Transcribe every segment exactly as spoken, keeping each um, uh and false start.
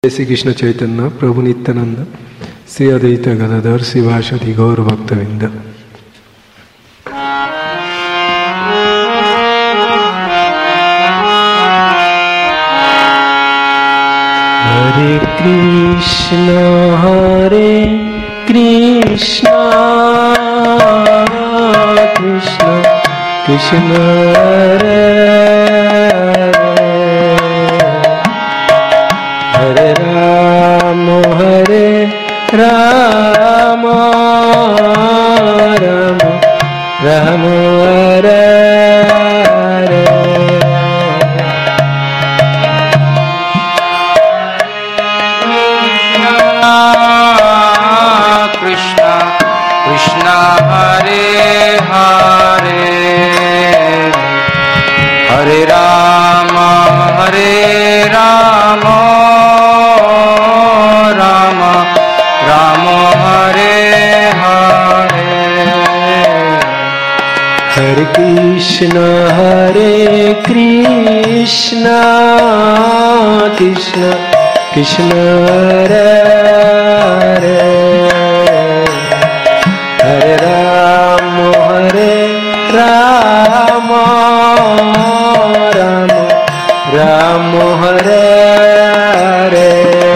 श्री कृष्ण चैतन्य प्रभु नित्यानंद श्री अद्वैत गदाधर शिवासादि गौर भक्तवृंद। हरे कृष्ण हरे कृष्ण कृष्ण कृष्ण हरे हरे राम हरे राम राम राम हरे हरे। कृष्ण कृष्ण हरे हरे हरे राम हरे राम राम राम हरे हरे। हरे कृष्ण हरे कृष्ण कृष्ण कृष्ण हरे हरे हरे राम हरे राम राम राम हरे हरे।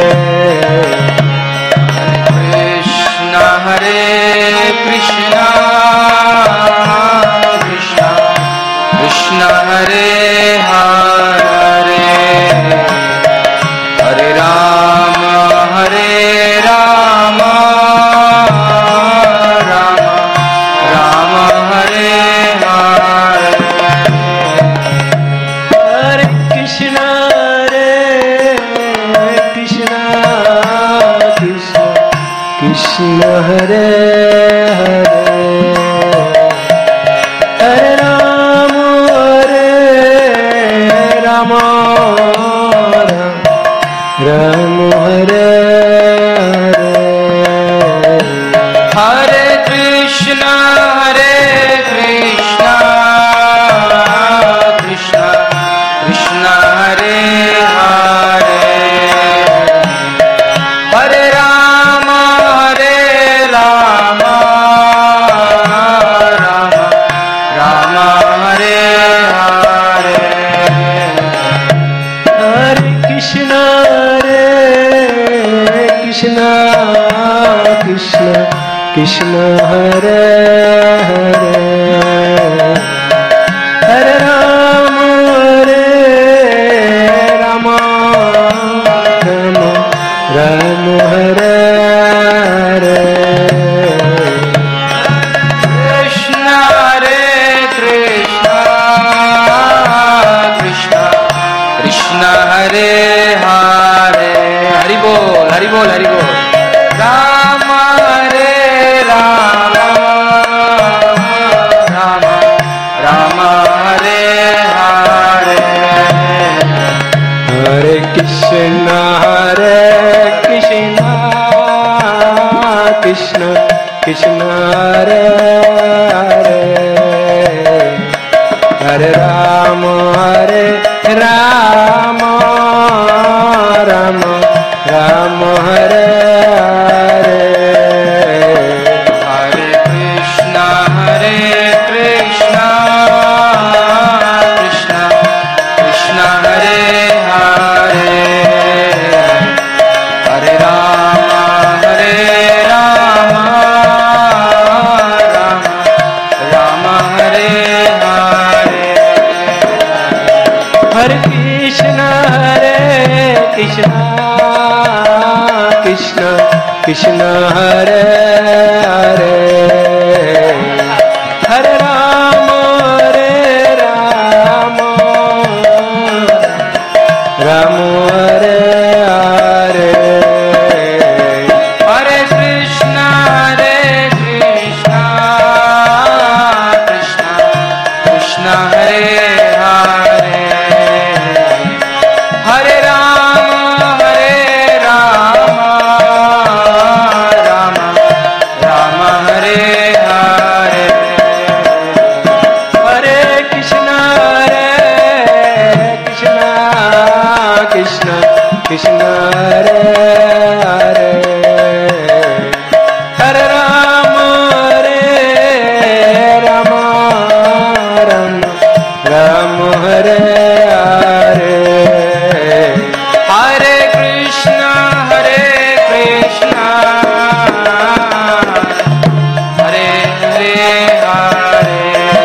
कृष्ण हरे कृष्ण कृष्ण कृष्ण हरे हरे हरे राम हरे राम राम राम हरे हरे। हरे कृष्ण हरे कृष्ण कृष्ण कृष्ण हरे हरे हरे राम हरे राम राम हरे हरे। हरे कृष्ण हरे कृष्ण कृष्ण कृष्ण हरे हरे हरे राम हरे राम राम राम हरे हरे। हरे कृष्ण हरे कृष्ण कृष्ण कृष्ण हरे हरे हरे राम हरे राम राम राम हरे हरे। कृष्ण हरे कृष्ण कृष्ण कृष्ण हरे हरे हरि बोल हरि बोल हरि बोल। राम हरे राम राम राम हरे हरे। हरे कृष्ण हरे कृष्ण कृष्ण कृष्ण हरे हरे हरे राम हरे राम राम राम हरे हरे। हरे कृष्ण हरे कृष्ण कृष्ण कृष्ण हरे हरे हरे राम हरे राम राम राम हरे हरे। हरे कृष्ण हरे कृष्ण कृष्ण कृष्ण हरे हरे हरे राम हरे राम राम हरे हरे। हरे कृष्ण हरे कृष्ण कृष्ण कृष्ण हरे हरे हरे राम हरे राम राम हरे हरे राम हरे राम राम राम हरे हरे हरे कृष्णा हरे कृष्णा हरे हरे हरे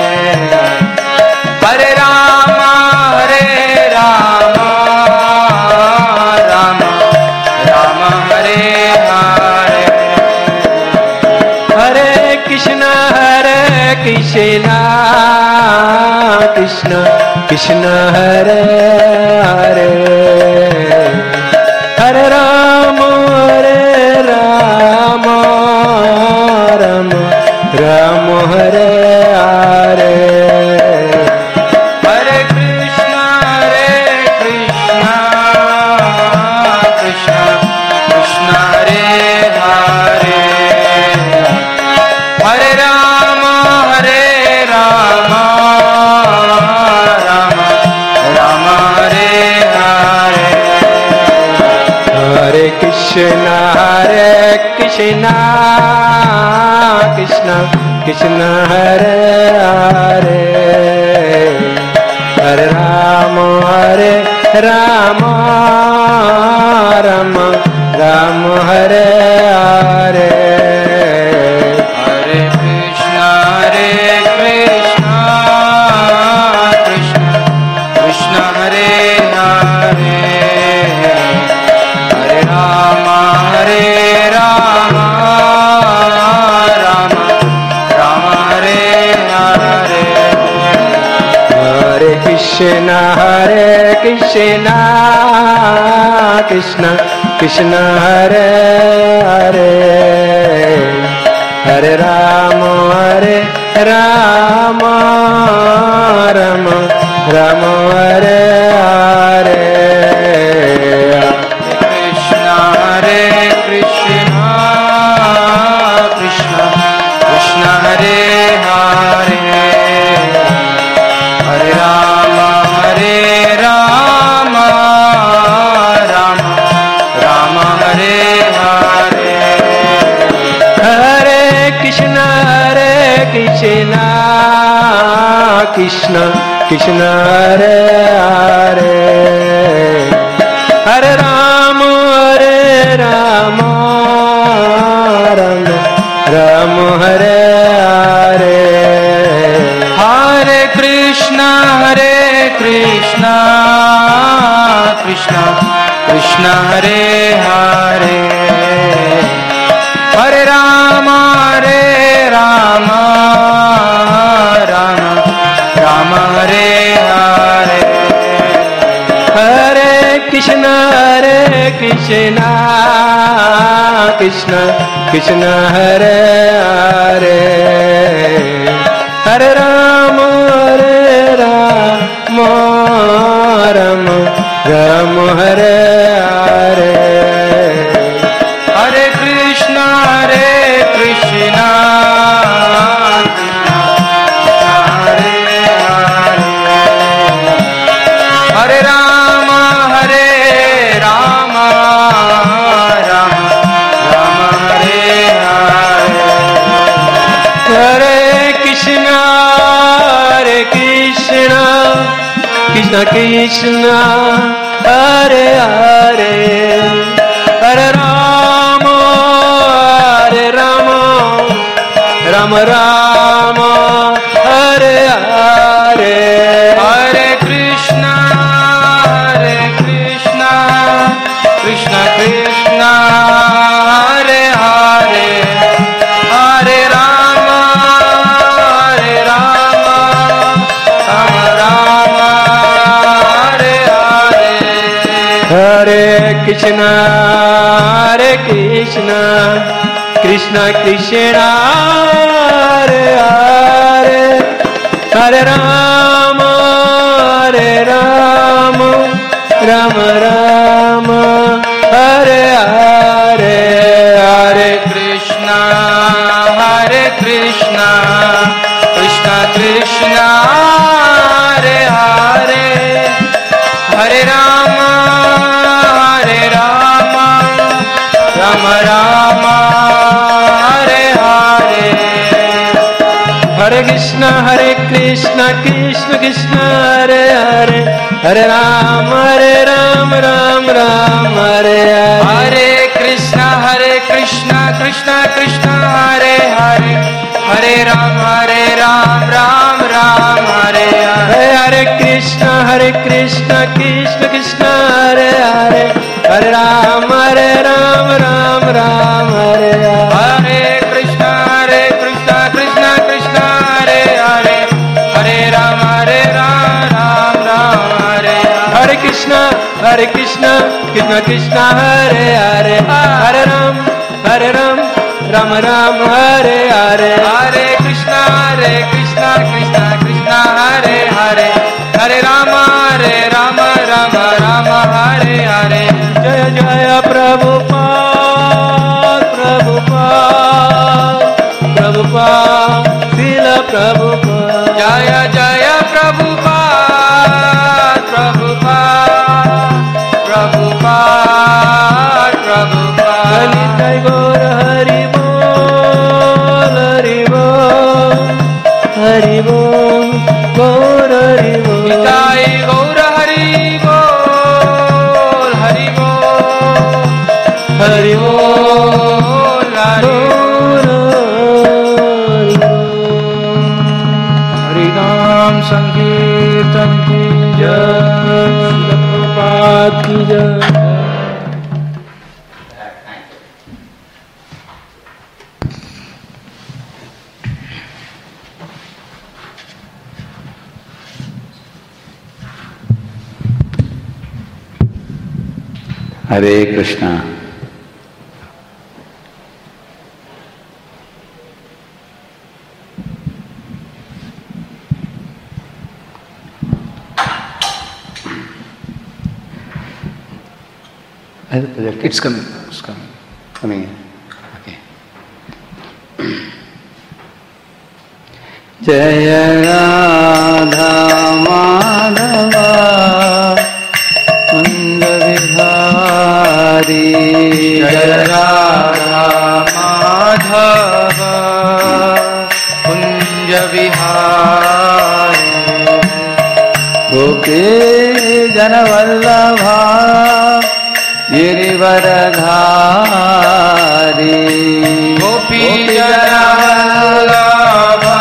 हरे राम हरे राम राम राम हरे हरे हरे कृष्णा हरे कृष्णा कृष्ण कृष्ण हरे हरे हरे राम हरे राम राम राम हरे हरे हरे कृष्णा हरे कृष्णा कृष्णा कृष्णा हरे हरे हरे राम हरे राम राम राम हरे हरे हरे कृष्णा हरे कृष्णा कृष्ण कृष्ण हरे हरे हरे राम हरे राम राम राम हरे हरे हरे कृष्णा हरे कृष्णा कृष्ण कृष्ण हरे हरे हरे राम हरे राम राम राम हरे हरे हरे कृष्णा हरे कृष्णा कृष्ण कृष्ण हरे हरे हरे राम हरे राम राम राम हरे हरे कृष्णा हरे कृष्णा कृष्ण कृष्ण हरे हरे हरे राम हरे राम राम राम हरे हरे हरे कृष्ण हरे कृष्ण कृष्ण कृष्ण हरे हरे हरे राम हरे राम राम राम हरे हरे हरे कृष्णा हरे कृष्णा कृष्णा कृष्ण हरे हरे हरे राम हरे राम राम राम हरे हरे हरे कृष्ण हरे कृष्ण कृष्ण कृष्ण हरे हरे हरे राम हरे राम राम राम हरे हरे हरे कृष्णा हरे कृष्णा हरे हरे हरे राम हरे राम राम राम हरे हरे हरे कृष्ण हरे कृष्ण कृष्ण कृष्ण हरे हरे हरे राम हरे राम राम राम हरे हरे हरे कृष्णा हरे कृष्णा कृष्ण कृष्ण हरे हरे हरे राम हरे राम राम राम हरे हरे हरे कृष्ण हरे कृष्ण कृष्ण कृष्ण हरे हरे हरे राम हरे राम राम राम हरे हरे हरे कृष्णा हरे कृष्णा कृष्ण कृष्ण हरे हरे हरे राम हरे Ram Krishna Krishna Krishna Hare Hare Hare Ram Hare Ram Ram Ram Hare Hare Hare Krishna Hare Krishna Krishna Krishna Hare Hare Hare Ram Hare Ram Ram Ram Hare Hare Hare Krishna Hare Krishna Krishna Krishna Hare Hare Hare Ram Hare Ram Ram Ram Hare Hare Hare Krishna Hare Krishna Krishna Krishna Hare Hare Hare Ram Hare Ram Ram Ram Hare Hare Hare Krishna Hare Krishna Krishna Krishna Hare Hare Hare Ram Hare Ram Ram Ram Hare Hare Hare Krishna Hare Krishna Krishna Krishna Hare Hare Hare Rama Hare Rama Rama Rama Hare Hare Jaya Jaya Prabhupada Prabhupada Prabhupada Srila Prabhupada Jaya Jaya Prabhupada Prabhupada Prabhupada Prabhupada Nitai Gaur Hari Bol Hari Bol Hari Bol Gaur Hari Bol Nitai Gaur Hari Bol Hari Bol Hari Bol Hari Hari Nam Sankirtan ki jai Prabhupada ki jai Hare Krishna. It's coming. It's coming. Coming in. Okay. Jaya Radha Madhava Kunja Vihari Jaya Radha Madhava Kunja Vihari Gopi Janavallabha Girivaradhari Gopi Janavallabha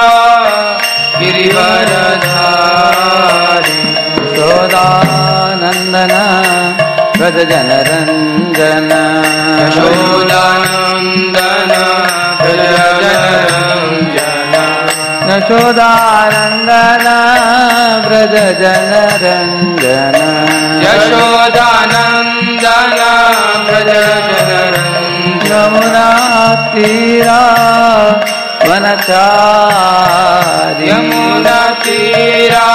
Girivaradhari Yashodanandana Braja Janaranjana Yashodanandana Braja Janaranjana Yashodanandana Braja Janaranjana Yashodanandana Braja Janaranjana Yamuna Tira Vanachari Yamuna Tira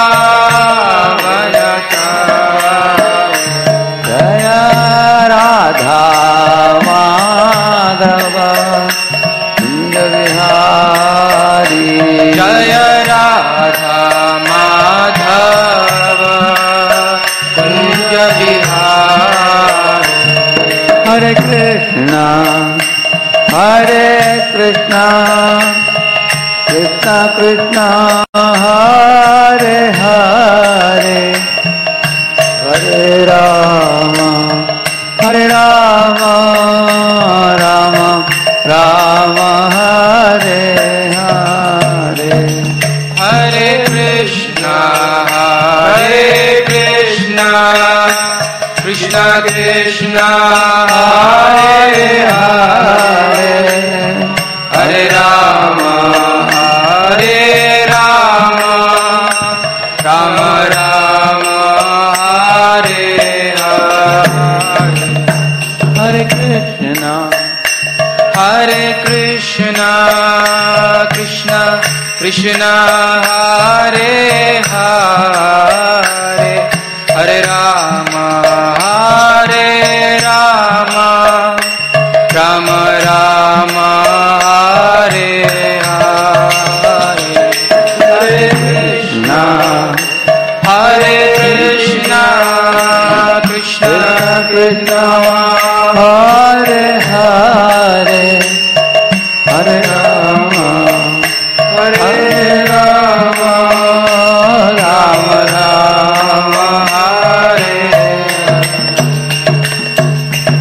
Vanachari Jaya Radha Madhava Kunja Vihari Jaya Radha Madhava Kunja Vihari Hare Krishna Hare Krishna Krishna Krishna Hare Hare Hare Rama Hare Rama Rama Rama Hare Hare Hare Krishna Hare Krishna Krishna Krishna Hare Hare Hare Rama Hare Rama Rama Rama Hare Hare Hare Krishna Hare Krishna Krishna Krishna Hare Hare Hare Rama Hare Rama Rama Rama Hare Hare Hare Krishna Hare Krishna Krishna Krishna Hare Hare Hare Rama Hare Rama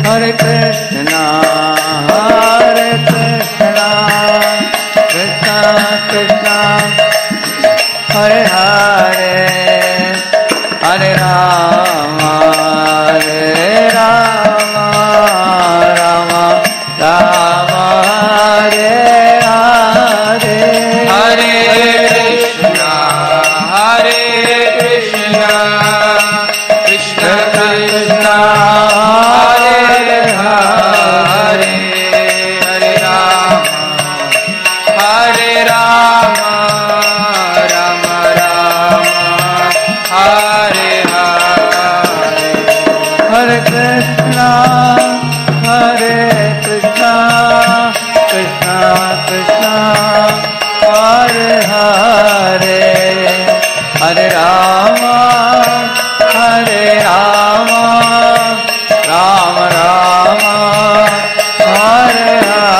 Hare Krishna, Hare Krishna, Krishna Krishna, Hare Hare, Hare Rama, Hare Rama, Rama Rama, Hare Hare, Hare Krishna, Hare Krishna, Krishna Krishna, Hare Hare, Hare Rama, Hare Rama, Rama Rama, Hare Hare. Hare Krishna, Hare Krishna, Krishna Krishna, Hare Hare, Hare Rama, Hare Rama, Rama Rama, Hare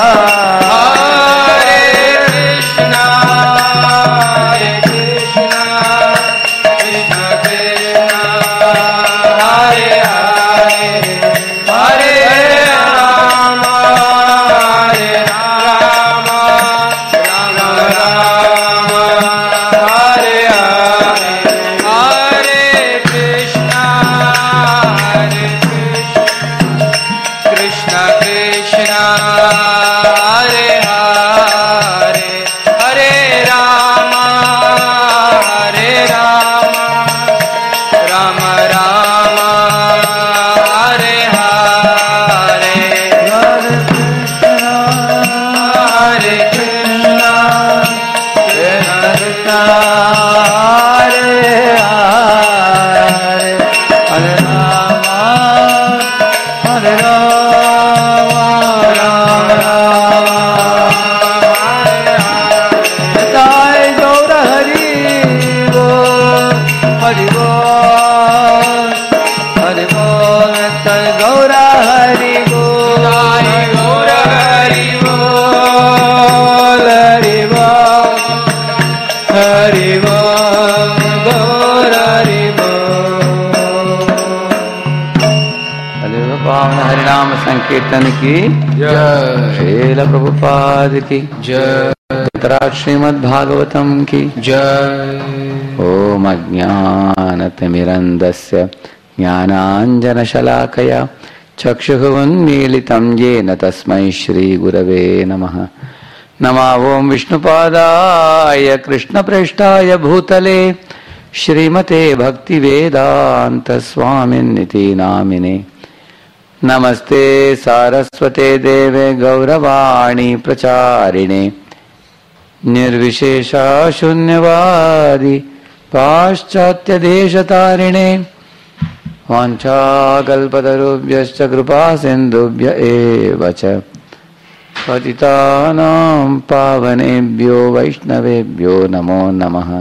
Hare. Hare Krishna, Hare Krishna, Krishna Krishna, Hare Hare, Hare Rama, Hare Rama, Rama Rama, Hare Hare. Hare Krishna, Hare Krishna, Krishna Krishna, Hare Hare, Hare Rama, Hare Rama, Rama Rama, Hare Hare. Hare Krishna, Krishna Krishna, Hare Hare, Hare Rama, Hare Rama, Rama Rama, Hare Hare. Jai Gaur Hari Bol, Hari Bol, Hari Bol, Jai Gaur Hari Bol, Jai Gaur Hari Bol, Hari Bol, Hari Bol, Gaur Hari Bol. हरे पावन हरिनाम संकीर्तन की जय, श्रील प्रभुपाद की जय, श्रीमद् भागवतम की जय. ओम अज्ञानतिमिरन्दस्य ज्ञानाञ्जनशलाकया चक्षुरुन्मीलितं येन तस्मै श्रीगुरवे नमः. नमः ओं विष्णुपादाय कृष्णप्रेष्ठाय भूतले श्रीमते भक्तिवेदान्तस्वामिन्निति नामिने. नमस्ते सारस्वते देवे गौरवाणी प्रचारिणे निर्विशेषा शून्यवादी पाश्चात्यदेशतारिणे वाञ्छाकल्पतरुभ्यश्च कृपा सिन्धुभ्य एव च पतितानां पावनेभ्यो वैष्णवेभ्यो नमो नमः.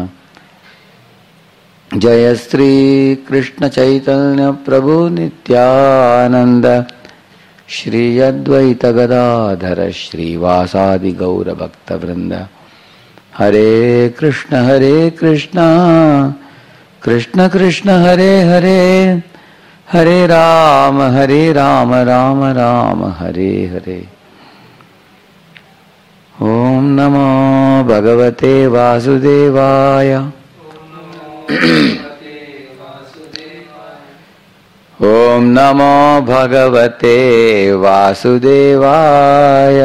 जय श्री कृष्ण चैतन्य प्रभु नित्यानंद श्री अद्वैत गदाधर श्रीवासादि गौर भक्त वृंद. हरे कृष्ण हरे कृष्ण कृष्ण कृष्ण हरे हरे, हरे राम हरे राम राम राम हरे हरे. ओम नमो भगवते वासुदेवाय. ओम नमो भगवते वासुदेवाय.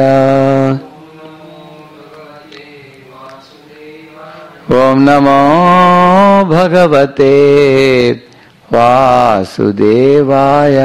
ओम नमो भगवते वासुदेवाय.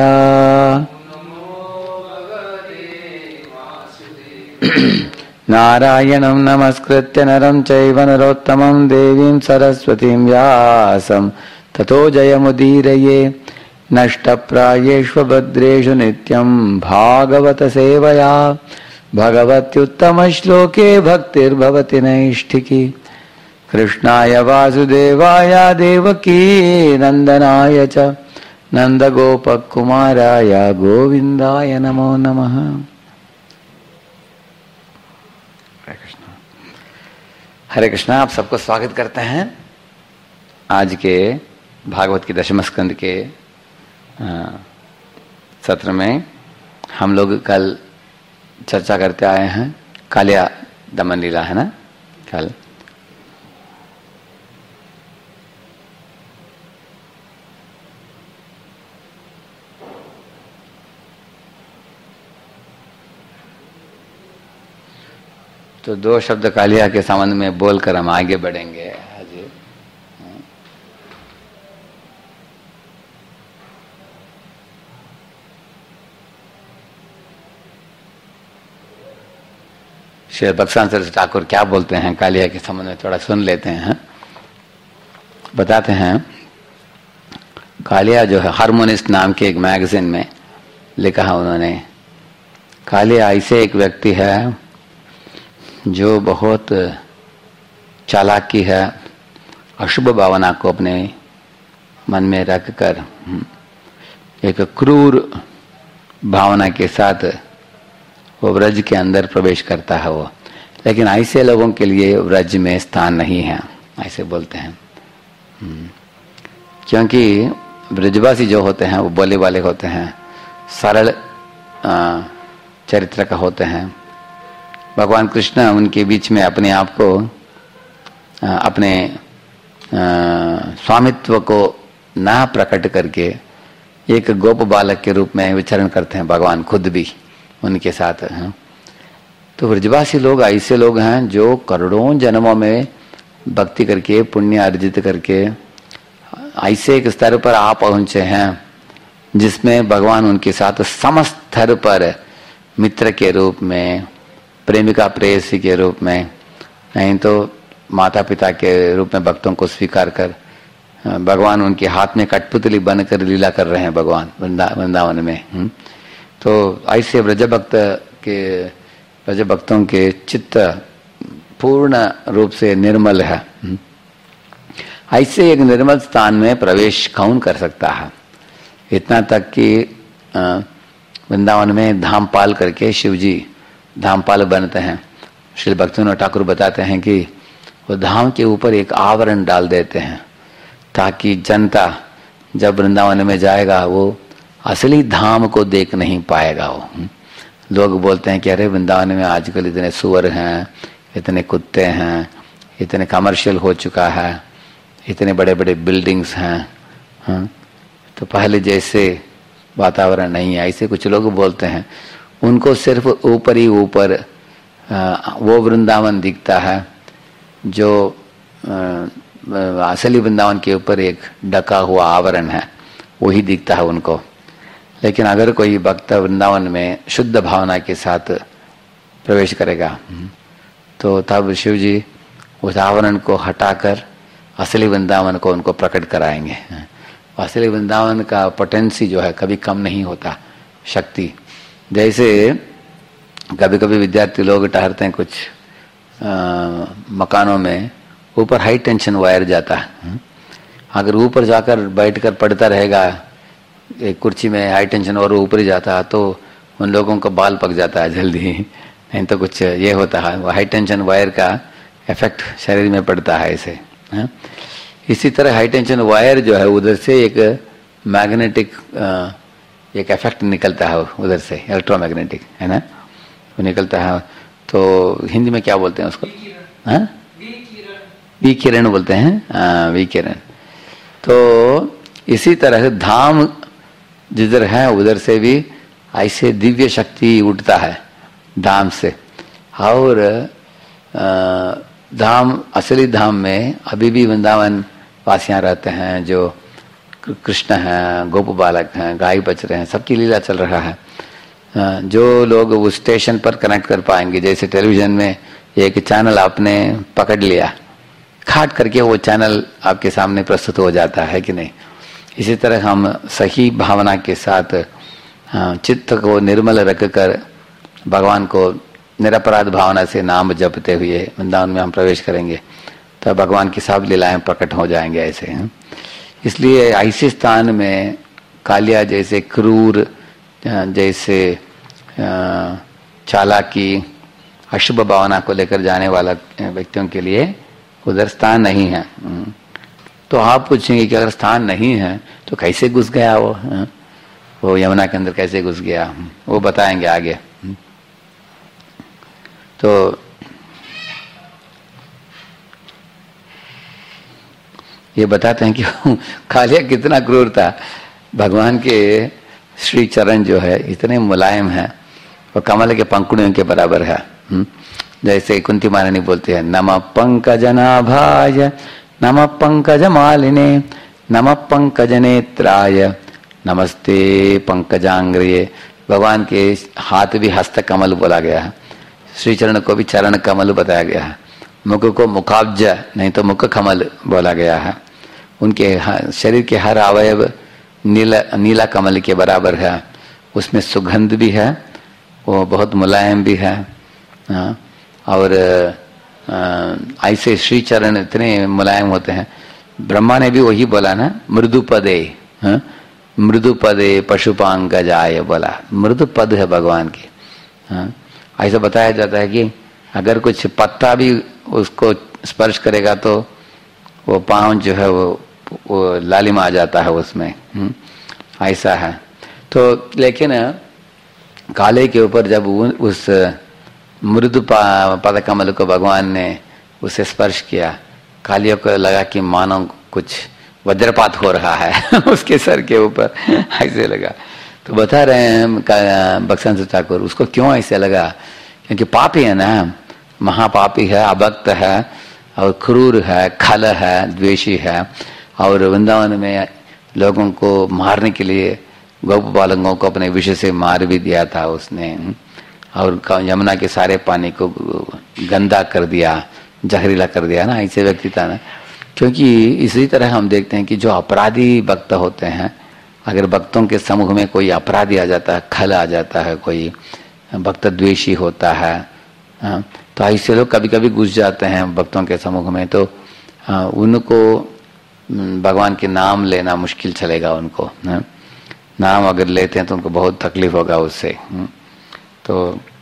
नारायणं नमस्कृत्य नरं चैव नरोत्तमं देवीं सरस्वतीं व्यासं ततो जयमुदीरये. नष्टप्रायेष्वभद्रेषु नित्यं भागवत सेवया भगवत्युत्तमश्लोके भक्तिर्भवति नैष्ठिकी. कृष्णाय वासुदेवाय देवकी नंदनाय च नंदगोपकुमाराय गोविंदाय नमो नमः. हरे कृष्णा. हरे कृष्णा. आप सबको स्वागत करते हैं आज के भागवत की दशम स्कंद के सत्र में. हम लोग कल चर्चा करते आए हैं कालिया दमन लीला, है ना। कल तो दो शब्द कालिया के संबंध में बोलकर हम आगे बढ़ेंगे। श्री भक्तिवेदांत सरस्वती ठाकुर क्या बोलते हैं कालिया के संबंध में, थोड़ा सुन लेते हैं। बताते हैं, कालिया जो है हार्मोनिस्ट नाम के एक मैगजीन में लिखा है उन्होंने, कालिया ऐसे एक व्यक्ति है जो बहुत चालाकी है, अशुभ भावना को अपने मन में रख कर एक क्रूर भावना के साथ वो व्रज के अंदर प्रवेश करता है वो। लेकिन ऐसे लोगों के लिए व्रज में स्थान नहीं है, ऐसे बोलते हैं। क्योंकि ब्रजवासी जो होते हैं वो बोले वाले होते हैं, सरल चरित्र का होते हैं। भगवान कृष्ण उनके बीच में अपने आप को, अपने स्वामित्व को ना प्रकट करके एक गोप बालक के रूप में विचरण करते हैं, भगवान खुद भी उनके साथ हैं। तो ब्रजवासी लोग ऐसे लोग हैं जो करोड़ों जन्मों में भक्ति करके, पुण्य अर्जित करके ऐसे एक स्तर पर आ पहुंचे हैं जिसमें भगवान उनके साथ समस्त स्तर पर मित्र के रूप में, प्रेमिका प्रेयसी के रूप में, नहीं तो माता पिता के रूप में भक्तों को स्वीकार कर भगवान उनके हाथ में कठपुतली बनकर लीला कर रहे हैं भगवान वृंदावन में। तो ऐसे ब्रज भक्त के ब्रज भक्तों के चित्त पूर्ण रूप से निर्मल है। ऐसे एक निर्मल स्थान में प्रवेश कौन कर सकता है? इतना तक कि वृंदावन में धामपाल करके शिवजी धामपाल बनते हैं। श्री भक्तिविनोद ठाकुर बताते हैं कि वो धाम के ऊपर एक आवरण डाल देते हैं ताकि जनता जब वृंदावन में जाएगा वो असली धाम को देख नहीं पाएगा। वो लोग बोलते हैं कि अरे वृंदावन में आजकल इतने सुअर हैं, इतने कुत्ते हैं, इतने कमर्शियल हो चुका है, इतने बड़े बड़े बिल्डिंग्स हैं, हाँ? तो पहले जैसे वातावरण नहीं है, ऐसे कुछ लोग बोलते हैं। उनको सिर्फ ऊपर ही ऊपर वो वृंदावन दिखता है जो असली वृंदावन के ऊपर एक ढका हुआ आवरण है, वही दिखता है उनको। लेकिन अगर कोई भक्त वृंदावन में शुद्ध भावना के साथ प्रवेश करेगा तो तब शिव जी उस आवरण को हटाकर असली वृंदावन को उनको प्रकट कराएंगे। असली वृंदावन का पोटेंसी जो है कभी कम नहीं होता, शक्ति। जैसे कभी कभी विद्यार्थी लोग ठहरते हैं कुछ आ, मकानों में, ऊपर हाई टेंशन वायर जाता है। अगर ऊपर जाकर बैठकर पढ़ता रहेगा एक कुर्सी में हाई टेंशन और ऊपर ही जाता है तो उन लोगों का बाल पक जाता है जल्दी, नहीं तो कुछ ये होता है। वो हाई टेंशन वायर का इफेक्ट शरीर में पड़ता है ऐसे। है? इसी तरह हाई टेंशन वायर जो है उधर से एक मैग्नेटिक एक इफेक्ट निकलता है उधर से, इलेक्ट्रोमैग्नेटिक, है ना, वो निकलता है। तो हिंदी में क्या बोलते हैं उसको? वी किरण बोलते हैं, वी किरण। तो इसी तरह धाम जिधर है उधर से भी ऐसे दिव्य शक्ति उठता है धाम से। और धाम, असली धाम में अभी भी वृंदावन वासियां रहते हैं जो कृष्ण हैं, गोप बालक हैं, गाय बच रहे हैं, सबकी लीला चल रहा है। जो लोग उस स्टेशन पर कनेक्ट कर पाएंगे, जैसे टेलीविजन में एक चैनल आपने पकड़ लिया, खाट करके वो चैनल आपके सामने प्रस्तुत हो जाता है कि नहीं। इसी तरह हम सही भावना के साथ चित्त को निर्मल रखकर भगवान को निरपराध भावना से नाम जपते हुए वृंदावन में हम प्रवेश करेंगे तब भगवान की सब लीलाएं प्रकट हो जाएंगे ऐसे हैं। इसलिए ऐसे स्थान में कालिया जैसे क्रूर, जैसे चालाकी, अशुभ भावना को लेकर जाने वाला व्यक्तियों के लिए उधर स्थान नहीं है। तो आप पूछेंगे कि अगर स्थान नहीं है तो कैसे घुस गया वो? वो यमुना के अंदर कैसे घुस गया, वो बताएंगे आगे। तो ये बताते हैं कि कालिया कितना क्रूर था। भगवान के श्री चरण जो है इतने मुलायम है और कमल के पंखुड़ियों के बराबर है। जैसे कुंती महारानी बोलते हैं, नमः पंकजनाभाय नमः पंकज मालिने नमः पंकज नेत्राय नमस्ते पंकजांग्रिये। भगवान के हाथ भी हस्त कमल बोला गया है, श्री चरण को भी चरण कमल बताया गया है, मुख को मुखाब्ज नहीं तो मुख कमल बोला गया है। उनके शरीर के हर अवयव नीला नीला कमल के बराबर है, उसमें सुगंध भी है, वो बहुत मुलायम भी है। और ऐसे श्री चरण इतने मुलायम होते हैं। ब्रह्मा ने भी वही बोला ना, मृदु पदे, मृदु पदे पशुपांगजाय बोला, मृदु पद है भगवान की। ऐसा बताया जाता है कि अगर कुछ पत्ता भी उसको स्पर्श करेगा तो वो पांव जो है वो, वो लालिमा आ जाता है उसमें, ऐसा है। तो लेकिन काले के ऊपर जब उस मृदु पद कमल को भगवान ने उसे स्पर्श किया, कालियों को लगा कि मानो कुछ वज्रपात हो रहा है उसके सर के ऊपर, ऐसे लगा। तो बता रहे हैं बक्संत ठाकुर, उसको क्यों ऐसे लगा, क्योंकि पापी है ना, महापापी है, अभक्त है और क्रूर है, खल है, द्वेषी है। और वृंदावन में लोगों को मारने के लिए गोप बालकों को अपने विष से मार भी दिया था उसने, और यमुना के सारे पानी को गंदा कर दिया, जहरीला कर दिया ना, ऐसे व्यक्ति था ना। क्योंकि इसी तरह हम देखते हैं कि जो अपराधी भक्त होते हैं, अगर भक्तों के समूह में कोई अपराधी आ जाता है, खल आ जाता है, कोई भक्त द्वेषी होता है, तो ऐसे लोग कभी कभी घुस जाते हैं भक्तों के समूह में, तो उनको भगवान के नाम लेना मुश्किल चलेगा उनको। नाम अगर लेते हैं तो उनको बहुत तकलीफ होगा उससे। तो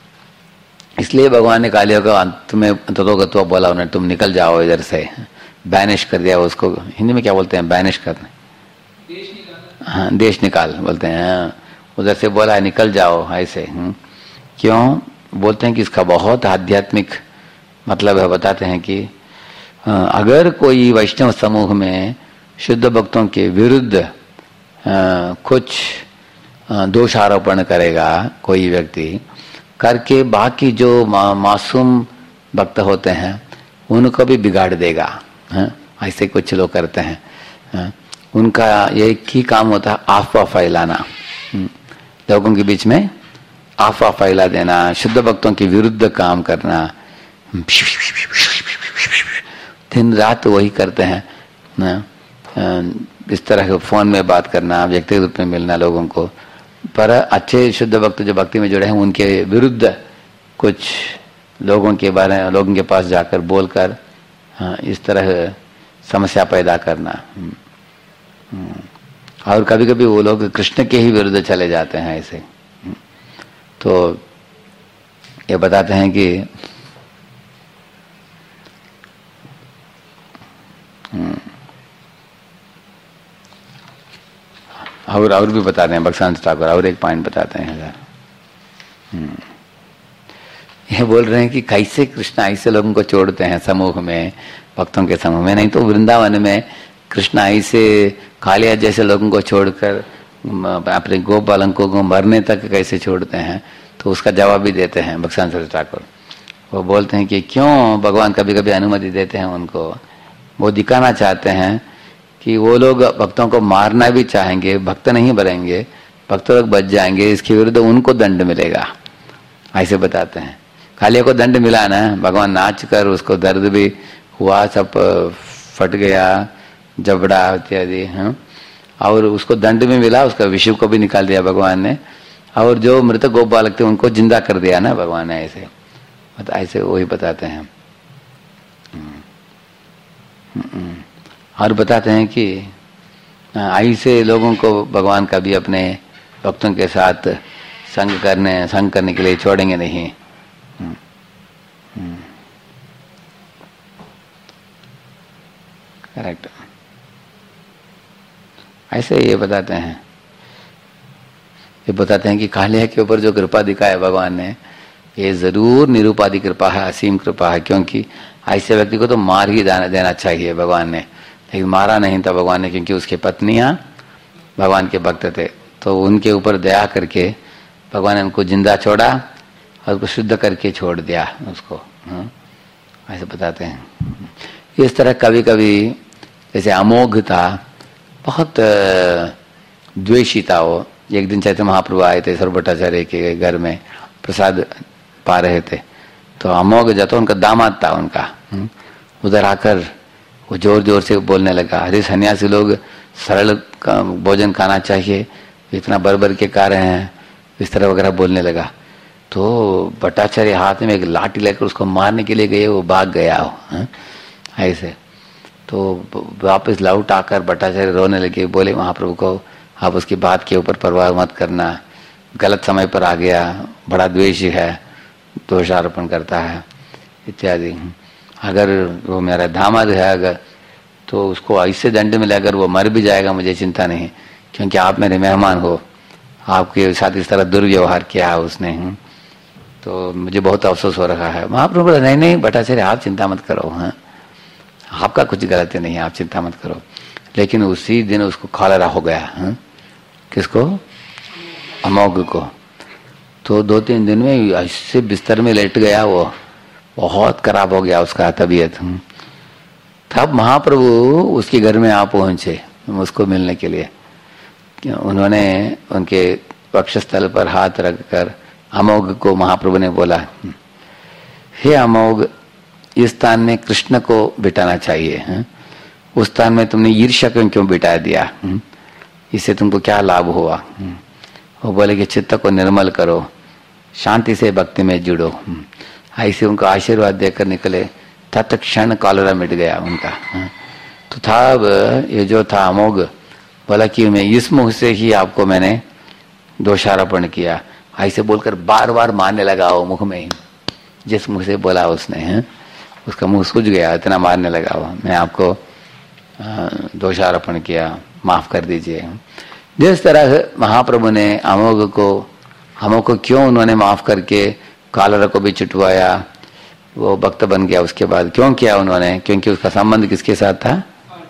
इसलिए भगवान ने कालिया को अंत में तथोगत्वा बोला उन्हें, तुम निकल जाओ इधर से, बैनिश कर दिया उसको। हिंदी में क्या बोलते हैं, बैनिश करना, देश निकाल, हाँ देश निकाल बोलते हैं। उधर से बोला है निकल जाओ ऐसे। क्यों बोलते हैं कि इसका बहुत आध्यात्मिक मतलब है। बताते हैं कि अगर कोई वैष्णव समूह में शुद्ध भक्तों के विरुद्ध कुछ दोष आरोपण करेगा कोई व्यक्ति, करके बाकी जो मा, मासूम भक्त होते हैं उनको भी बिगाड़ देगा, ऐसे कुछ लोग करते हैं। उनका एक ही काम होता है अफवाह फैलाना, लोगों के बीच में अफवाह फैला देना, शुद्ध भक्तों के विरुद्ध काम करना, दिन रात वही करते हैं। इस तरह के फोन में बात करना, व्यक्तिगत रूप में मिलना लोगों को, पर अच्छे शुद्ध भक्त जो भक्ति में जुड़े हैं उनके विरुद्ध कुछ लोगों के बारे में लोगों के पास जाकर बोलकर इस तरह समस्या पैदा करना। और कभी कभी वो लोग कृष्ण के ही विरुद्ध चले जाते हैं ऐसे। तो ये बताते हैं कि और और भी बताते हैं बक्सांत ठाकुर, और एक पॉइंट बताते हैं। ये बोल रहे हैं कि कैसे कृष्ण ऐसे लोगों को छोड़ते हैं समूह में, भक्तों के समूह में। नहीं तो वृंदावन में कृष्ण ऐसे कालिया जैसे लोगों को छोड़कर अपने गोप बालकों को मरने तक कैसे छोड़ते हैं, तो उसका जवाब भी देते हैं बक्सांत ठाकुर। वो बोलते हैं कि क्यों भगवान कभी कभी अनुमति देते हैं उनको, वो दिखाना चाहते हैं कि वो लोग भक्तों को मारना भी चाहेंगे, भक्त नहीं बनेंगे, भक्त लोग बच जाएंगे, इसके विरुद्ध उनको दंड मिलेगा, ऐसे बताते हैं। कालिया को दंड मिला ना, भगवान नाच कर उसको दर्द भी हुआ, सब फट गया, जबड़ा इत्यादि, हाँ, और उसको दंड भी मिला, उसका विषय को भी निकाल दिया भगवान ने, और जो मृत गोप बालक थे उनको जिंदा कर दिया ना भगवान ने, ऐसे ऐसे वही बताते हैं। और बताते हैं कि ऐसे लोगों को भगवान कभी अपने भक्तों के साथ संग करने संग करने के लिए छोड़ेंगे नहीं। करेक्ट, ऐसे ये बताते हैं। ये बताते हैं कि कालिया के ऊपर जो कृपा दिखाया भगवान ने, ये जरूर निरूपाधि कृपा है, असीम कृपा है, क्योंकि ऐसे व्यक्ति को तो मार ही देना चाहिए भगवान ने, लेकिन मारा नहीं था भगवान ने, क्योंकि उसकी पत्नियां भगवान के भक्त थे, तो उनके ऊपर दया करके भगवान ने उनको जिंदा छोड़ा और उसको शुद्ध करके छोड़ दिया उसको, ऐसे बताते हैं। इस तरह कभी कभी जैसे अमोघ था, बहुत द्वेषी था वो। एक दिन चैतन्य महाप्रभु आए थे सर्व भट्टाचार्य के घर में, प्रसाद पा रहे थे, तो अमोघ जो था उनका दामाद था उनका, उधर आकर वो जोर जोर से बोलने लगा, अरे सन्यासी लोग सरल भोजन खाना चाहिए, इतना बर बर के खा रहे हैं, इस तरह वगैरह बोलने लगा। तो भट्टाचार्य हाथ में एक लाठी लेकर उसको मारने के लिए गए, वो भाग गया हो ऐसे। तो वापस लौट आकर भट्टाचार्य रोने लगे, बोले महाप्रभु को आप उसकी बात के ऊपर परवाह मत करना, गलत समय पर आ गया, बड़ा द्वेषी है, दोषारोपण करता है इत्यादि। अगर वो मेरा दामाद है अगर, तो उसको ऐसे दंड मिले, अगर वो मर भी जाएगा मुझे चिंता नहीं, क्योंकि आप मेरे मेहमान हो, आपके साथ इस तरह दुर्व्यवहार किया है उसने, तो मुझे बहुत अफसोस हो रहा है। महाप्रभु बोला नहीं नहीं भट्टाचार्य आप चिंता मत करो, हाँ आपका कुछ गलती नहीं है, आप चिंता मत करो। लेकिन उसी दिन उसको कॉलेरा हो गया। हाँ? किसको? अमोघ को। तो दो तीन दिन में ऐसे बिस्तर में लेट गया, वो बहुत खराब हो गया उसका तबीयत। तब महाप्रभु उसके घर में आ पहुंचे उसको मिलने के लिए। उन्होंने उनके वक्षस्थल पर हाथ रखकर अमोघ को महाप्रभु ने बोला, हे अमोघ, इस स्थान में कृष्ण को बिठाना चाहिए, है? उस स्थान में तुमने ईर्ष्या क्यों क्यों बिठा दिया, इससे तुमको क्या लाभ हुआ? वो बोले कि चित्त को निर्मल करो, शांति से भक्ति में जुड़ो। ऐसे उनको आशीर्वाद देकर निकले, तत्क्षण कॉलेरा मिट गया उनका। तो था ये जो था अमोघ, बोला कि मैं इस मुंह से ही आपको मैंने दोषारोपण किया, ऐसे बोलकर बार बार मारने लगा वो मुख में ही, जिस मुंह से बोला उसने, है? उसका मुंह सूज गया, इतना मारने लगा वो, मैं आपको दोषारोपण किया, माफ कर दीजिए। जिस तरह महाप्रभु ने अमोघ को अमोघ को क्यों उन्होंने माफ करके कॉलेरा को भी चुटवाया, वो भक्त बन गया उसके बाद। क्यों किया उन्होंने? क्योंकि उसका संबंध किसके साथ था?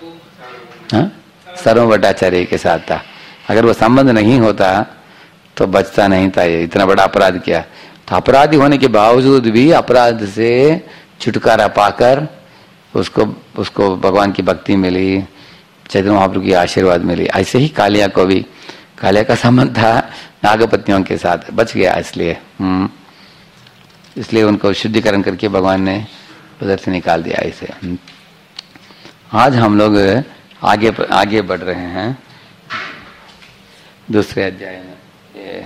सर्व भट्टाचार्य के साथ था। अगर वो संबंध नहीं होता तो बचता नहीं था, ये इतना बड़ा अपराध किया। तो अपराधी होने के बावजूद भी अपराध से छुटकारा पाकर उसको उसको भगवान की भक्ति मिली, चैतन्य महाप्रभु की आशीर्वाद मिली। ऐसे ही कालिया को भी, कालिया का संबंध था नागपत्नियों के साथ, बच गया इसलिए हम्म इसलिए उनको शुद्धिकरण करके भगवान ने उधर से निकाल दिया। ऐसे आज हम लोग आगे आगे बढ़ रहे हैं दूसरे अध्याय में। ये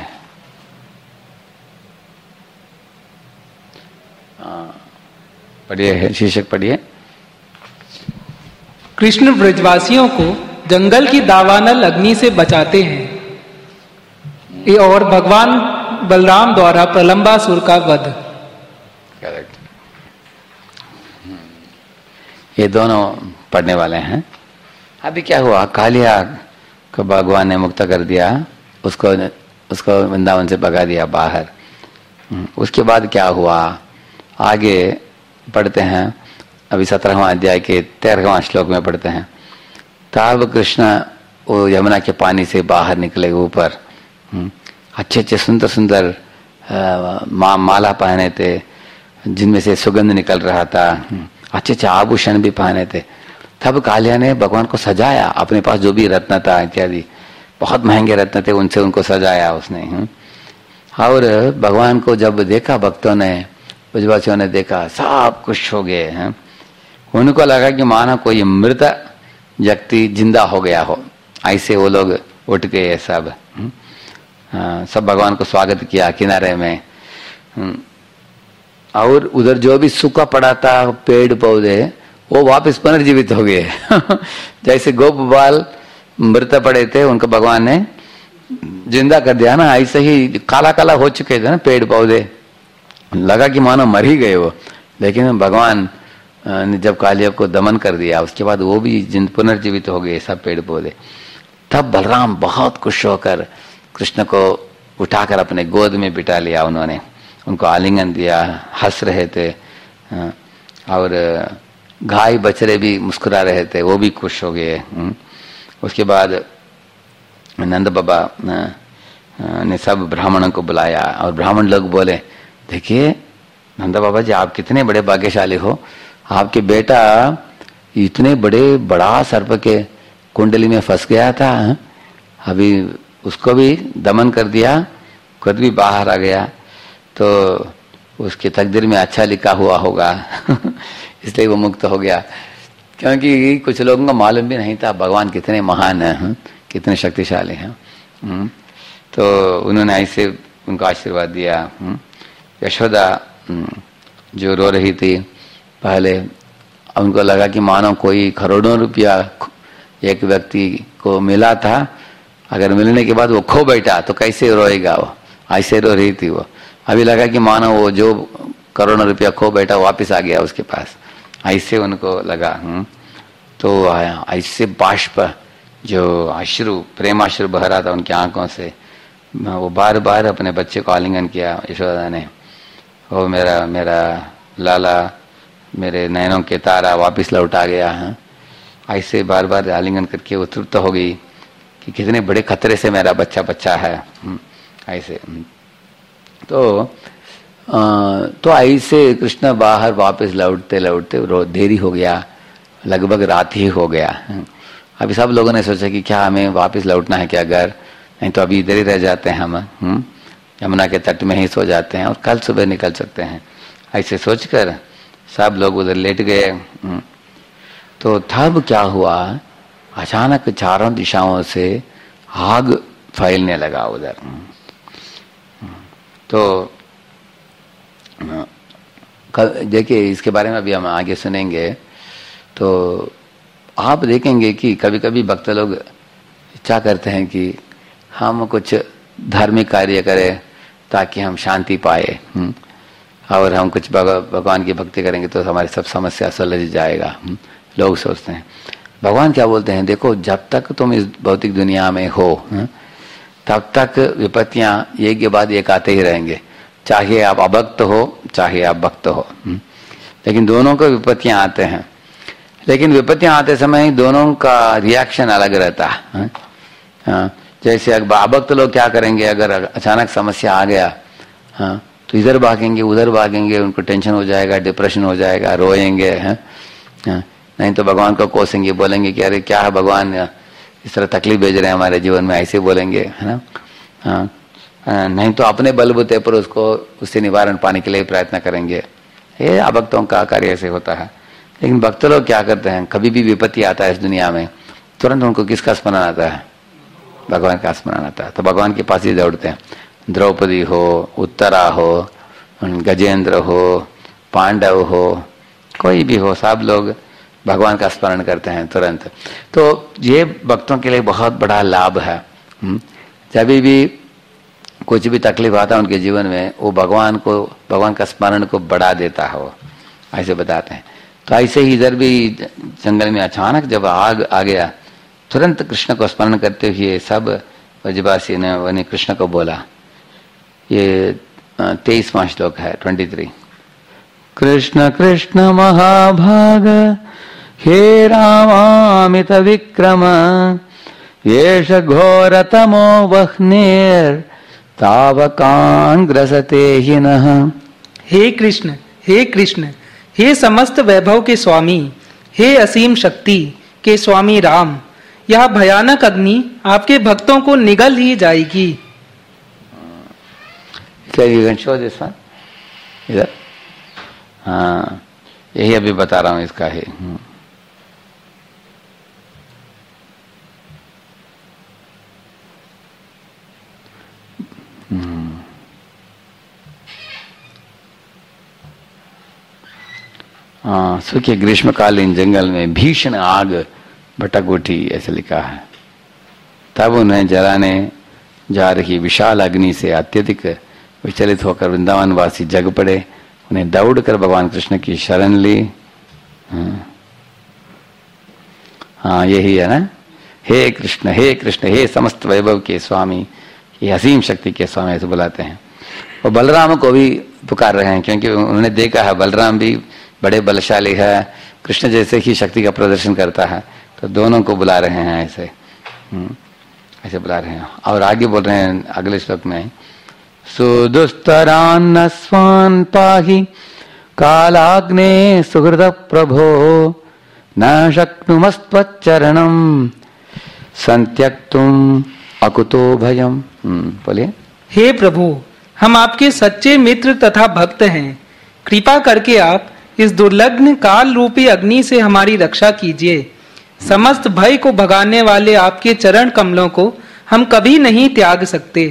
पढ़िए, शीर्षक पढ़िए। कृष्ण ब्रजवासियों को जंगल की दावानल अग्नि से बचाते हैं और भगवान बलराम द्वारा प्रलंबासुर का वध। करेक्ट। ये दोनों पढ़ने वाले हैं। अभी क्या हुआ, कालिया को भगवान ने मुक्त कर दिया, उसको उसको वृंदावन से भगा दिया बाहर। उसके बाद क्या हुआ आगे पढ़ते हैं। अभी सत्रहवां अध्याय के तेरहवां श्लोक में पढ़ते हैं। तब कृष्ण वो यमुना के पानी से बाहर निकले ऊपर, अच्छे अच्छे सुंदर सुंदर मा, माला पहने थे जिनमें से सुगंध निकल रहा था, अच्छे अच्छे आभूषण भी पहने थे। तब कालिया ने भगवान को सजाया, अपने पास जो भी रत्न था इत्यादि, बहुत महंगे रत्न थे, उनसे उनको सजाया उसने। और भगवान को जब देखा भक्तों ने, ब्रजवासियों ने देखा, सब खुश हो गए हैं। उनको लगा कि मानो कोई मृत व्यक्ति जिंदा हो गया हो, ऐसे वो लोग उठ गए सब। हाँ, सब भगवान को स्वागत किया किनारे में। और उधर जो भी सूखा पड़ा था पेड़ पौधे, वो वापस पुनर्जीवित हो गए जैसे गोप बाल मृत पड़े थे, उनको भगवान ने जिंदा कर दिया ना, ऐसे ही काला काला हो चुके थे ना पेड़ पौधे, लगा कि मानो मर ही गए वो। लेकिन भगवान ने जब कालिया को दमन कर दिया, उसके बाद वो भी जिंद पुनर्जीवित हो गए सब पेड़ पौधे। तब बलराम बहुत खुश होकर कृष्ण को उठाकर अपने गोद में बिठा लिया उन्होंने, उनको आलिंगन दिया, हंस रहे थे। और गाय बछड़े भी मुस्कुरा रहे थे, वो भी खुश हो गए। उसके बाद नंद बाबा ने सब ब्राह्मणों को बुलाया और ब्राह्मण लोग बोले, देखिए नंद बाबा जी आप कितने बड़े भाग्यशाली हो, आपके बेटा इतने बड़े बड़ा सर्प के कुंडली में फंस गया था, अभी उसको भी दमन कर दिया, खुद भी बाहर आ गया, तो उसके तकदीर में अच्छा लिखा हुआ होगा इसलिए वो मुक्त हो गया। क्योंकि कुछ लोगों को मालूम भी नहीं था भगवान कितने महान हैं, कितने शक्तिशाली हैं। तो उन्होंने ऐसे उनको आशीर्वाद दिया। यशोदा जो रो रही थी पहले, उनको लगा कि मानो कोई करोड़ों रुपया एक व्यक्ति को मिला था, अगर मिलने के बाद वो खो बैठा तो कैसे रोएगा, वो ऐसे रो रही थी। वो अभी लगा कि मानो वो जो करोड़ों रुपया खो बैठा वापस आ गया उसके पास, ऐसे उनको लगा। तो ऐसे बाष्प जो अश्रु प्रेमाश्रु बह रहा था उनकी आंखों से, वो बार बार अपने बच्चे को आलिंगन किया यशोदा ने। ओ मेरा मेरा लाला, मेरे नैनों के तारा वापस लौटा गया है, ऐसे बार बार आलिंगन करके वो तृप्त हो गई कि कितने बड़े खतरे से मेरा बच्चा बच्चा है। ऐसे तो आ, तो ऐसे कृष्ण बाहर वापस लौटते लौटते रो देरी हो गया, लगभग रात ही हो गया। अभी सब लोगों ने सोचा कि क्या हमें वापस लौटना है क्या घर, नहीं तो अभी इधर ही रह जाते हैं हम, यमुना के तट में ही सो जाते हैं और कल सुबह निकल सकते हैं। ऐसे सोचकर सब लोग उधर लेट गए। तो तब क्या हुआ, अचानक चारों दिशाओं से आग फैलने लगा उधर। तो देखिए इसके बारे में अभी हम आगे सुनेंगे। तो आप देखेंगे कि कभी कभी भक्त लोग इच्छा करते हैं कि हम कुछ धार्मिक कार्य करें ताकि हम शांति पाए, और हम कुछ भगवान की भक्ति करेंगे तो हमारी सब समस्या सुलझ जाएगा। लोग सोचते हैं। भगवान क्या बोलते हैं, देखो जब तक तुम इस भौतिक दुनिया में हो तब तक विपत्तियां एक के बाद एक आते ही रहेंगे, चाहे आप अभक्त हो चाहे आप भक्त हो, लेकिन दोनों को विपत्तियां आते हैं। लेकिन विपत्तियां आते समय दोनों का रिएक्शन अलग रहता है। जैसे अभक्त लोग क्या करेंगे, अगर अचानक समस्या आ गया हाँ तो इधर भागेंगे उधर भागेंगे, उनको टेंशन हो जाएगा, डिप्रेशन हो जाएगा, रोएंगे हैं। नहीं तो भगवान को कोसेंगे, बोलेंगे कि अरे क्या है भगवान इस तरह तकलीफ भेज रहे हैं हमारे जीवन में, ऐसे बोलेंगे है ना। हाँ नहीं तो अपने बलबूते पर उसको उससे निवारण पाने के लिए प्रयत्न करेंगे। ये अभक्तों का कार्य ऐसे होता है। लेकिन भक्त लोग क्या करते हैं, कभी भी विपत्ति आता है इस दुनिया में तुरंत उनको किसका स्मरण आता है, भगवान का स्मरण आता है। तो भगवान के पास ही दौड़ते हैं। द्रौपदी हो, उत्तरा हो, गजेंद्र हो, पांडव हो, कोई भी हो, सब लोग भगवान का स्मरण करते हैं तुरंत। तो ये भक्तों के लिए बहुत बड़ा लाभ है। जब भी कुछ भी तकलीफ आता है उनके जीवन में, वो भगवान को भगवान का स्मरण को बढ़ा देता है, वो ऐसे बताते हैं। तो ऐसे ही इधर भी जंगल में अचानक जब आग आ गया, तुरंत कृष्ण को स्मरण करते हुए सब ब्रजवासी ने उन्हें कृष्ण को बोला। ये तेईसवां श्लोक है, ट्वेंटी थ्री। कृष्ण कृष्ण महाभाग हे रामामित विक्रम येष घोरतमो वह्नेर तावकान् ग्रसते हिनः। हे कृष्ण हे कृष्ण हे समस्त वैभव के स्वामी, हे असीम शक्ति के स्वामी राम, यह भयानक अग्नि आपके भक्तों को निगल ही जाएगी। इधर हाँ यही अभी बता रहा हूं इसका है। हाँ सूखे ग्रीष्मकालीन जंगल में भीषण आग भटक उठी, ऐसे लिखा है। तब उन्हें जलाने जा रही विशाल अग्नि से अत्यधिक विचलित होकर वृंदावन वासी जग पड़े। उन्हें दौड़कर भगवान कृष्ण की शरण ली। हाँ यही है ना, हे कृष्ण हे कृष्ण हे समस्त वैभव के स्वामी, ये असीम शक्ति के स्वामी ऐसे बुलाते हैं। और बलराम को भी पुकार रहे हैं क्योंकि उन्होंने देखा है बलराम भी बड़े बलशाली है, कृष्ण जैसे ही शक्ति का प्रदर्शन करता है, तो दोनों को बुला रहे हैं ऐसे ऐसे बुला रहे हैं। और आगे बोल रहे हैं अगले श्लोक में, सुदुस्तरान्न स्वान् पाहि कालाग्ने सुहृद प्रभो न शक्नुमस्त्वच्चरणं संत्यक्तुम अकुतो भयम। बोलिए। हे प्रभु, हम आपके सच्चे मित्र तथा भक्त हैं। कृपा करके आप इस दुर्लग्न काल रूपी अग्नि से हमारी रक्षा कीजिए। समस्त भय को भगाने वाले आपके चरण कमलों को हम कभी नहीं त्याग सकते।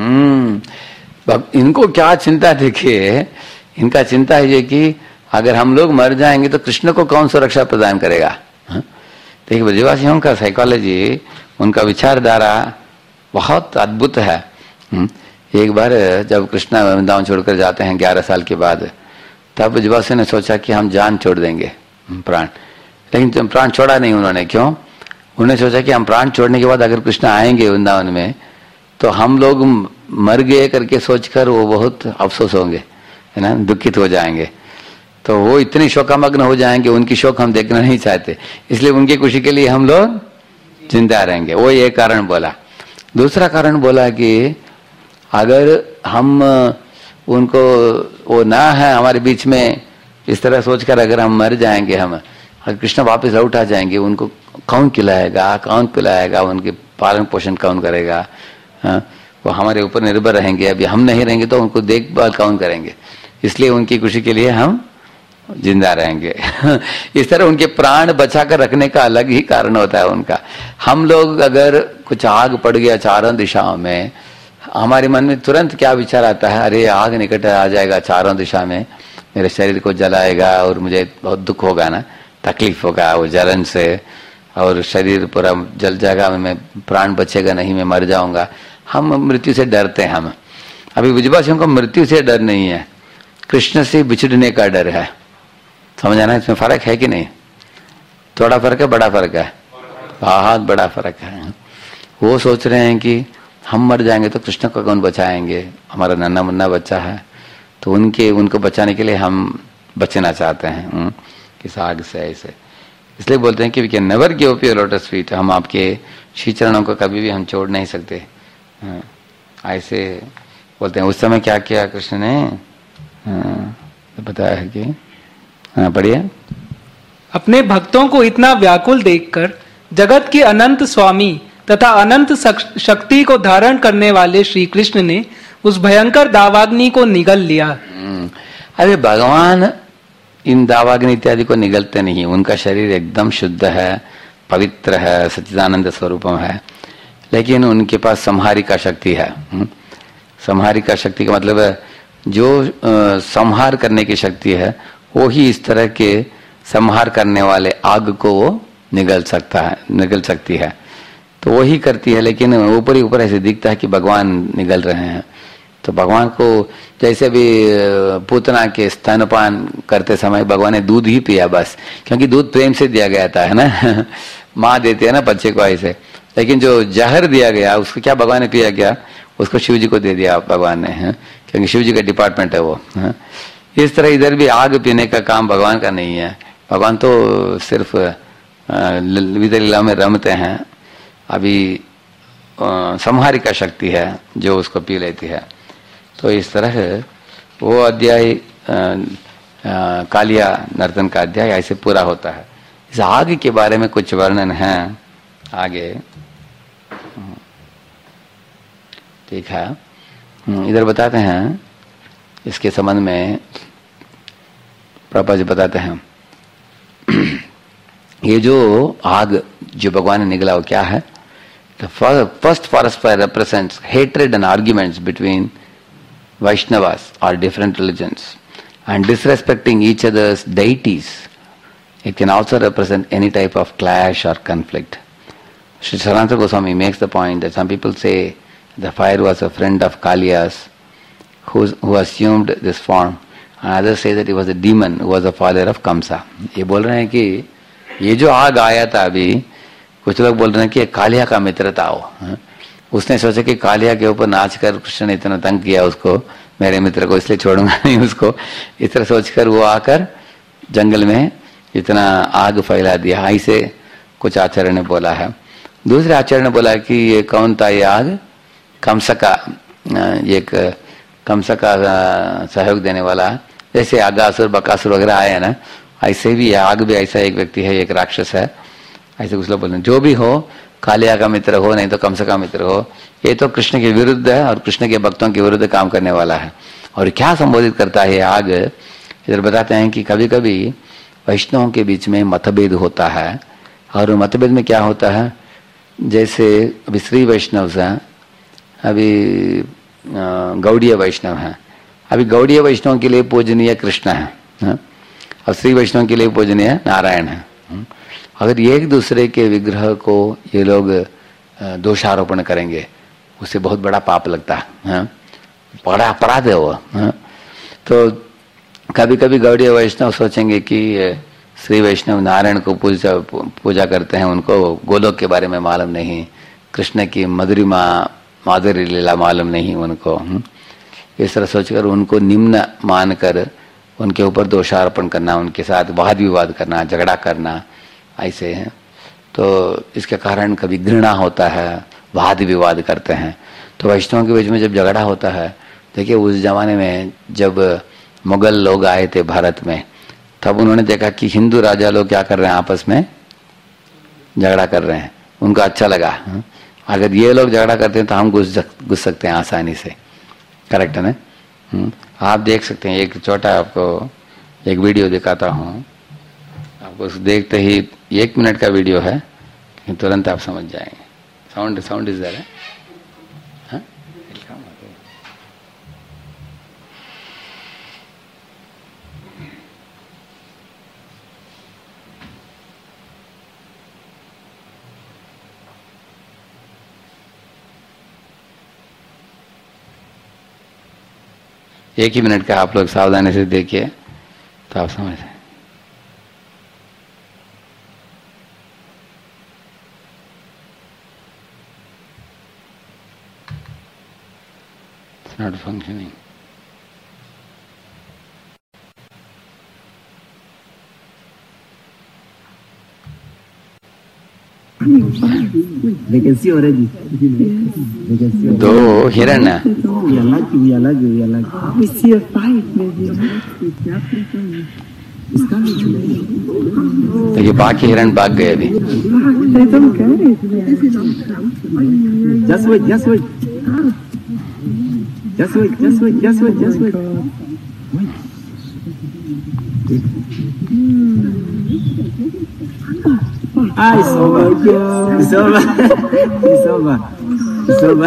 हम्म इनको क्या चिंता, देखिए इनका चिंता है ये कि अगर हम लोग मर जाएंगे तो कृष्ण को कौन सुरक्षा प्रदान करेगा। देखिए ब्रजवासियों का साइकोलॉजी, उनका विचारधारा बहुत अद्भुत है। एक बार जब कृष्णा वृंदावन छोड़कर जाते हैं ग्यारह साल के बाद, तब ब्रजवासियों ने सोचा कि हम जान छोड़ देंगे, प्राण, लेकिन प्राण छोड़ा नहीं उन्होंने। क्यों? उन्होंने सोचा कि हम प्राण छोड़ने के बाद अगर कृष्ण आएंगे वृंदावन में तो हम लोग मर गए करके सोचकर वो बहुत अफसोस होंगे, है ना, दुखित हो जाएंगे, तो वो इतने शोकामग्न हो जाएंगे, उनकी शोक हम देखना नहीं चाहते, इसलिए उनकी खुशी के लिए हम लोग जिंदा रहेंगे। वो ये कारण बोला। दूसरा कारण बोला कि अगर हम उनको वो ना है हमारे बीच में, इस तरह सोचकर अगर हम मर जाएंगे, हम अगर कृष्ण वापस लौट आ जाएंगे, उनको कौन खिलाएगा, कौन पिलाएगा, उनके पालन पोषण कौन करेगा, हाँ, वो हमारे ऊपर निर्भर रहेंगे। अभी हम नहीं रहेंगे तो उनको देखभाल कौन करेंगे, इसलिए उनकी खुशी के लिए हम जिंदा रहेंगे। इस तरह उनके प्राण बचा कर रखने का अलग ही कारण होता है उनका। हम लोग अगर कुछ आग पड़ गया चारों दिशाओं में, हमारे मन में तुरंत क्या विचार आता है, अरे आग निकट आ जाएगा चारों दिशा में, मेरे शरीर को जलाएगा और मुझे बहुत दुख होगा ना, तकलीफ होगा वो जलन से, और शरीर पूरा जल जाएगा, मैं प्राण बचेगा नहीं, मैं मर जाऊंगा। हम मृत्यु से डरते हैं। हम अभी ब्रजवासियों को मृत्यु से डर नहीं है, कृष्ण से बिछड़ने का डर है। समझ आना, इसमें फर्क है कि नहीं? थोड़ा फर्क है, बड़ा फर्क है, बहुत बड़ा फर्क है। वो सोच रहे हैं कि हम मर जाएंगे तो कृष्ण को कौन बचाएंगे, हमारा नन्ना मुन्ना बच्चा है, तो उनके उनको बचाने के लिए हम बचना चाहते हैं इस आग से। ऐसे इसलिए बोलते हैं कि we can never give up your lotus feet, हम आपके श्री चरणों को कभी भी हम छोड़ नहीं सकते। ऐसे बोलते हैं। उस समय क्या किया कृष्ण ने, बताया है कि पढ़िए। अपने भक्तों को इतना व्याकुल देखकर जगत के अनंत स्वामी तथा अनंत शक्ति को धारण करने वाले श्री कृष्ण ने उस भयंकर दावाग्नि को निगल लिया। अरे भगवान इन दावाग्नि इत्यादि को निगलते नहीं, उनका शरीर एकदम शुद्ध है, पवित्र है, सच्चिदानंद स्वरूपम है, लेकिन उनके पास संहारिका शक्ति है। संहारिका शक्ति का मतलब है जो संहार करने की शक्ति है, वो ही इस तरह के संहार करने वाले आग को वो निगल सकता है, निगल सकती है, तो वही करती है। लेकिन ऊपर ही ऊपर ऐसे दिखता है कि भगवान निगल रहे हैं। तो भगवान को जैसे भी पूतना के स्तनपान करते समय भगवान ने दूध ही पिया बस, क्योंकि दूध प्रेम से दिया गया था, है ना। माँ देती है ना बच्चे को ऐसे, लेकिन जो जहर दिया गया उसको क्या भगवान ने पिया गया, उसको शिव जी को दे दिया भगवान ने, है? क्योंकि शिव जी का डिपार्टमेंट है वो, है? इस तरह इधर भी आग पीने का काम भगवान का नहीं है। भगवान तो सिर्फ विविध लीला में रमते हैं। अभी संहारिका शक्ति है जो उसको पी लेती है। तो इस तरह वो अध्याय कालिया नर्तन का अध्याय ऐसे पूरा होता है। इस आग के बारे में कुछ वर्णन है आगे, ठीक है। इधर बताते हैं इसके संबंध में, प्रभुपाद जी बताते हैं ये जो आग जो भगवान ने निगला वो क्या है। The first forest fire represents hatred and arguments between Vaishnavas or different religions and disrespecting each other's deities. It can also represent any type of clash or conflict. Sri Sanatana Goswami makes the point that some people say the fire was a friend of Kaliya's who, who assumed this form, and others say that he was a demon who was a follower of Kamsa. ये बोल रहे हैं कि ये जो आग आया था अभी, कुछ लोग बोल रहे हैं कि कालिया का मित्र था वो, उसने सोचा कि कालिया के ऊपर नाच कर कृष्ण ने इतना तंग किया उसको, मेरे मित्र को, इसलिए छोड़ूंगा नहीं उसको। इस तरह सोचकर वो आकर जंगल में इतना आग फैला दिया। ऐसे कुछ आचार्य ने बोला है। दूसरे आचार्य ने बोला कि ये कौन था ये आग? कंसका, एक कंसका का सहयोग देने वाला, जैसे आगासुर बकासुर वगैरह आए ना, ऐसे भी आग भी ऐसा एक व्यक्ति है, एक राक्षस है, ऐसे कुछ लोग बोलते हैं। जो भी हो, कालिया का मित्र हो नहीं तो कंस का मित्र हो, ये तो कृष्ण के विरुद्ध है और कृष्ण के भक्तों के विरुद्ध काम करने वाला है। और क्या संबोधित करता है आग? इधर बताते हैं कि कभी कभी वैष्णवों के बीच में मतभेद होता है, और मतभेद में क्या होता है, जैसे अभी श्री वैष्णव है, अभी गौड़ीय वैष्णव है। अभी गौड़ीय वैष्णव के लिए पूजनीय कृष्ण है, है? और श्री वैष्णव के लिए पूजनीय नारायण है। अगर एक दूसरे के विग्रह को ये लोग दोषारोपण करेंगे, उससे बहुत बड़ा पाप लगता है, बड़ा अपराध है वो, है? तो कभी कभी गौड़ीय वैष्णव सोचेंगे कि श्री वैष्णव नारायण को पूजा पूजा करते हैं, उनको गोलोक के बारे में मालूम नहीं, कृष्ण की मधुरिमा माधुरी लीला मालूम नहीं उनको। इस तरह सोचकर उनको निम्न मानकर उनके ऊपर दोषारोपण करना, उनके साथ वाद विवाद करना, झगड़ा करना, ऐसे हैं। तो इसके कारण कभी घृणा होता है, वाद विवाद करते हैं। तो वैष्णवों के बीच में जब झगड़ा होता है, देखिए उस जमाने में जब मुगल लोग आए थे भारत में, तब उन्होंने देखा कि हिंदू राजा लोग क्या कर रहे हैं, आपस में झगड़ा कर रहे हैं, उनको अच्छा लगा। अगर ये लोग झगड़ा करते हैं तो हम घुस घुस सकते हैं आसानी से, करेक्ट है ना? आप देख सकते हैं, एक छोटा आपको एक वीडियो दिखाता हूँ, आपको देखते ही एक मिनट का वीडियो है, तुरंत आप समझ जाएंगे। साउंड साउंड इज देयर है? एक ही मिनट का, आप लोग सावधानी से देखिए तो आप समझ जाए। It's not functioning. They can see already. They can see already. दो हिरण है। We are lucky, we are lucky, we are lucky. We see a fight, maybe. It's coming to me. देखिए बाकी हिरण भाग गए अभी। They don't get it. Just wait, just wait. Just wait, just wait, just wait, just wait. Ah, it's over. It's over. It's over. It's over.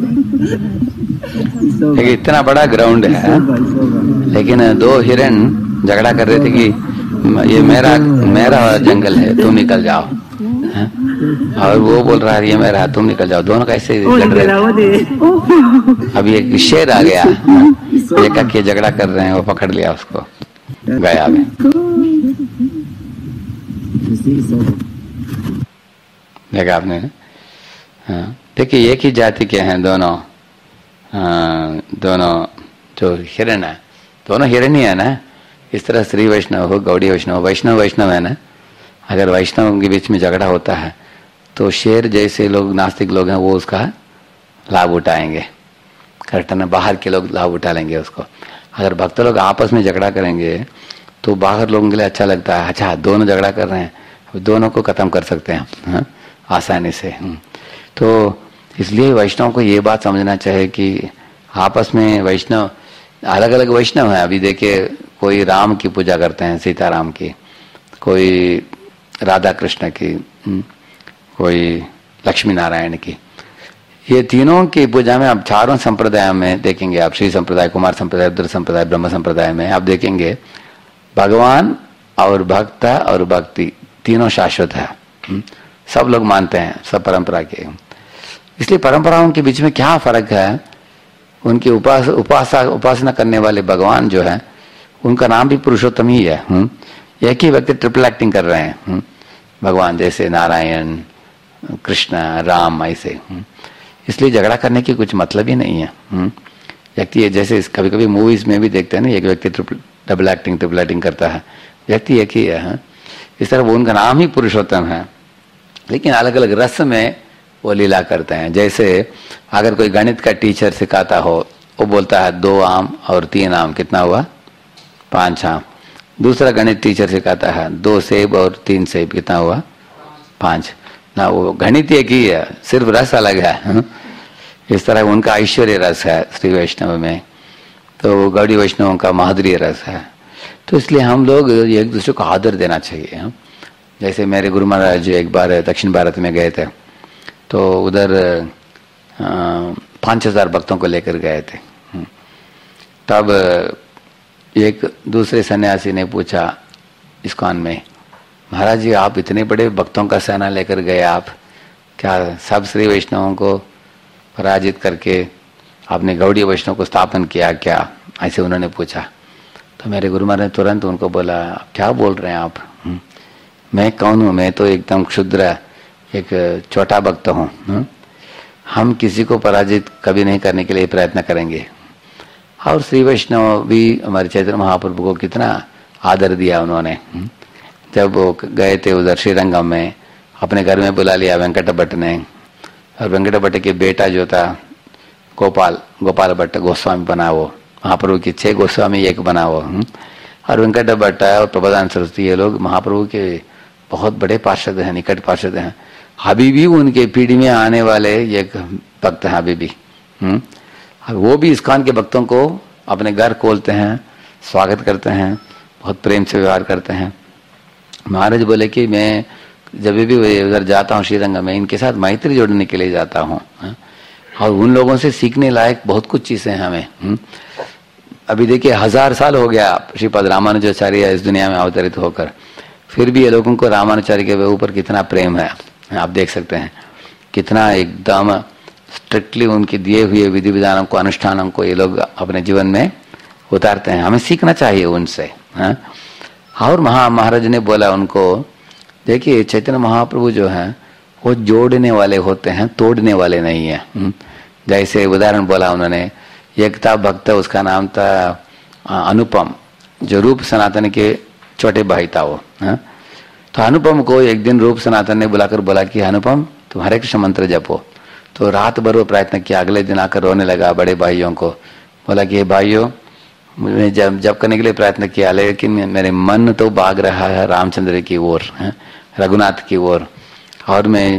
It's over. देखिए इतना बड़ा ground है, It's over. लेकिन दो हिरण झगड़ा कर रहे थे कि ये मेरा मेरा जंगल है, तुम निकल जाओ, है? और वो बोल रहा है ये मेरा, तुम निकल जाओ। दोनों कैसे लड़ रहे थे। अभी एक शेर आ गया, देखा कि झगड़ा कर रहे हैं, वो पकड़ लिया उसको, गया अभी। You see, it's over. देखा आपने? हाँ, देखिए एक ही जाति के हैं दोनों, हाँ, दोनों जो हिरण है, दोनों हिरण ही है ना। इस तरह श्री वैष्णव हो, गौड़ी वैष्णव, वैष्णव वैष्णव है ना। अगर वैष्णव के बीच में झगड़ा होता है तो शेर जैसे लोग नास्तिक लोग हैं वो उसका लाभ उठाएंगे, करेक्ट है ना? बाहर के लोग लाभ उठा लेंगे उसको। अगर भक्त लोग आपस में झगड़ा करेंगे तो बाहर लोगों के लिए अच्छा लगता है, अच्छा दोनों झगड़ा कर रहे हैं, दोनों को खत्म कर सकते हैं, हाँ, आसानी से। तो इसलिए वैष्णव को ये बात समझना चाहिए कि आपस में वैष्णव अलग अलग वैष्णव हैं। अभी देखिए कोई राम की पूजा करते हैं, सीताराम की, कोई राधा कृष्ण की, कोई लक्ष्मी नारायण की। ये तीनों की पूजा में आप चारों संप्रदायों में देखेंगे, आप श्री संप्रदाय, कुमार संप्रदाय, रुद्र संप्रदाय, ब्रह्म संप्रदाय में आप देखेंगे भगवान और भक्त और भक्ति तीनों शाश्वत है, सब लोग मानते हैं, सब परंपरा के। इसलिए परंपराओं के बीच में क्या फर्क है, उनकी उपास उपासना उपासना करने वाले भगवान जो है उनका नाम भी पुरुषोत्तम ही है। हुँ? एक ही व्यक्ति ट्रिपल एक्टिंग कर रहे हैं, हुँ? भगवान जैसे नारायण, कृष्ण, राम, ऐसे। इसलिए झगड़ा करने की कुछ मतलब ही नहीं है। व्यक्ति जैसे कभी कभी मूवीज में भी देखते हैं ना, एक व्यक्ति डबल एक्टिंग ट्रिपल एक्टिंग करता है, व्यक्ति एक ही है। इस तरह वो उनका नाम ही पुरुषोत्तम है, लेकिन अलग अलग रस में वो लीला करते हैं। जैसे अगर कोई गणित का टीचर सिखाता हो, वो बोलता है दो आम और तीन आम कितना हुआ, पांच आम। दूसरा गणित टीचर सिखाता है दो सेब और तीन सेब कितना हुआ, पांच ना। वो गणित एक ही है, सिर्फ रस अलग है। इस तरह उनका ऐश्वर्य रस है श्री वैष्णव में, तो गौड़ी वैष्णवों का माधुर्य रस है। तो इसलिए हम लोग एक दूसरे को आदर देना चाहिए। जैसे मेरे गुरु महाराज एक बार दक्षिण भारत में गए थे, तो उधर पाँच हजार भक्तों को लेकर गए थे। तब एक दूसरे सन्यासी ने पूछा इस्कॉन में, महाराज जी आप इतने बड़े भक्तों का सेना लेकर गए, आप क्या सब श्री वैष्णवों को पराजित करके आपने गौड़ी वैष्णव को स्थापन किया क्या, ऐसे उन्होंने पूछा। तो मेरे गुरु महाराज ने तुरंत उनको बोला, क्या बोल रहे हैं आप, मैं कौन हूँ, मैं तो एकदम क्षुद्र एक छोटा भक्त हूँ। हम किसी को पराजित कभी नहीं करने के लिए प्रयत्न करेंगे। और श्री वैष्णव भी हमारे चैतन्य महाप्रभु को कितना आदर दिया उन्होंने। जब वो गए थे उधर श्रीरंगम में, अपने घर में बुला लिया वेंकट भट्ट ने, और वेंकट भट्ट के बेटा जो था गोपाल गोपाल भट्ट गोस्वामी बना, वो महाप्रभु के छह गोस्वामी एक बना वो। और वेंकट भट्ट और प्रबोधान सरस्वती ये लोग महाप्रभु के बहुत बड़े पार्षद हैं, निकट पार्षद हैं। अभी भी उनके पीढ़ी में आने वाले एक भक्त हैं अभी भी। और वो भी इस्कॉन के भक्तों को अपने घर खोलते हैं, स्वागत करते हैं, बहुत प्रेम से व्यवहार करते हैं। महाराज बोले कि मैं जब भी उधर जाता हूँ श्रीरंगम में, इनके साथ मैत्री जोड़ने के लिए जाता हूँ, और उन लोगों से सीखने लायक बहुत कुछ चीजें हैं हमें। अभी देखिए हजार साल हो गया श्रीपद रामानुजाचार्य इस दुनिया में अवतरित होकर, फिर भी ये लोगों को रामानुचार्य के ऊपर कितना प्रेम है आप देख सकते हैं। कितना एकदम स्ट्रिक्टली उनके दिए हुए विधि विधानों को, अनुष्ठानों को ये लोग अपने जीवन में उतारते हैं। हमें सीखना चाहिए उनसे। हाँ? और महा महाराज ने बोला उनको, देखिए चैतन्य महाप्रभु जो हैं वो जोड़ने वाले होते हैं, तोड़ने वाले नहीं है। जैसे उदाहरण बोला उन्होंने, एक था भक्त, उसका नाम था अनुपम, जो रूप सनातन के छोटे भाई था वो। हाँ? तो अनुपम को एक दिन रूप सनातन ने बुलाकर बोला कि अनुपम तुम हरे कृष्ण मंत्र जपो। तो रात भर वो प्रयत्न किया, अगले दिन आकर रोने लगा बड़े भाइयों को, बोला कि भाइयों मैंने जब जब करने के लिए प्रयत्न किया, लेकिन मेरे मन तो भाग रहा है रामचंद्र की ओर, रघुनाथ की ओर, और मैं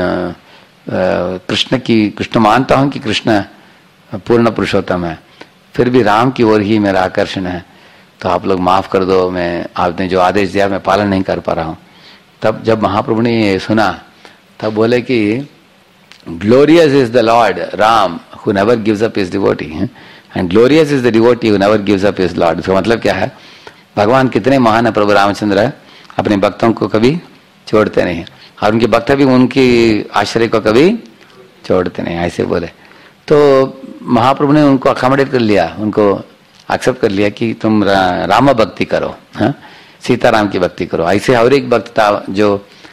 कृष्ण की कृष्ण मानता हूँ कि कृष्ण पूर्ण पुरुषोत्तम है, फिर भी राम की ओर ही मेरा आकर्षण है, तो आप लोग माफ कर दो, मैं आपने जो आदेश दिया मैं पालन नहीं कर पा रहा हूँ। तब जब महाप्रभु ने ये सुना तब बोले कि glorious is the lord Ram who never gives up his devotee, and glorious is the devotee who never gives up his lord. इसका मतलब क्या है, भगवान कितने महान है प्रभु रामचंद्र, अपने भक्तों को कभी छोड़ते नहीं, और उनके भक्त भी उनकी आश्रय को कभी छोड़ते नहीं, ऐसे बोले। तो महाप्रभु ने उनको अकोमोडेट कर लिया, उनको एक्सेप्ट कर लिया कि तुम रा, राम भक्ति करो, हाँ? सीताराम की भक्ति करो। ऐसे और एक भक्त था जो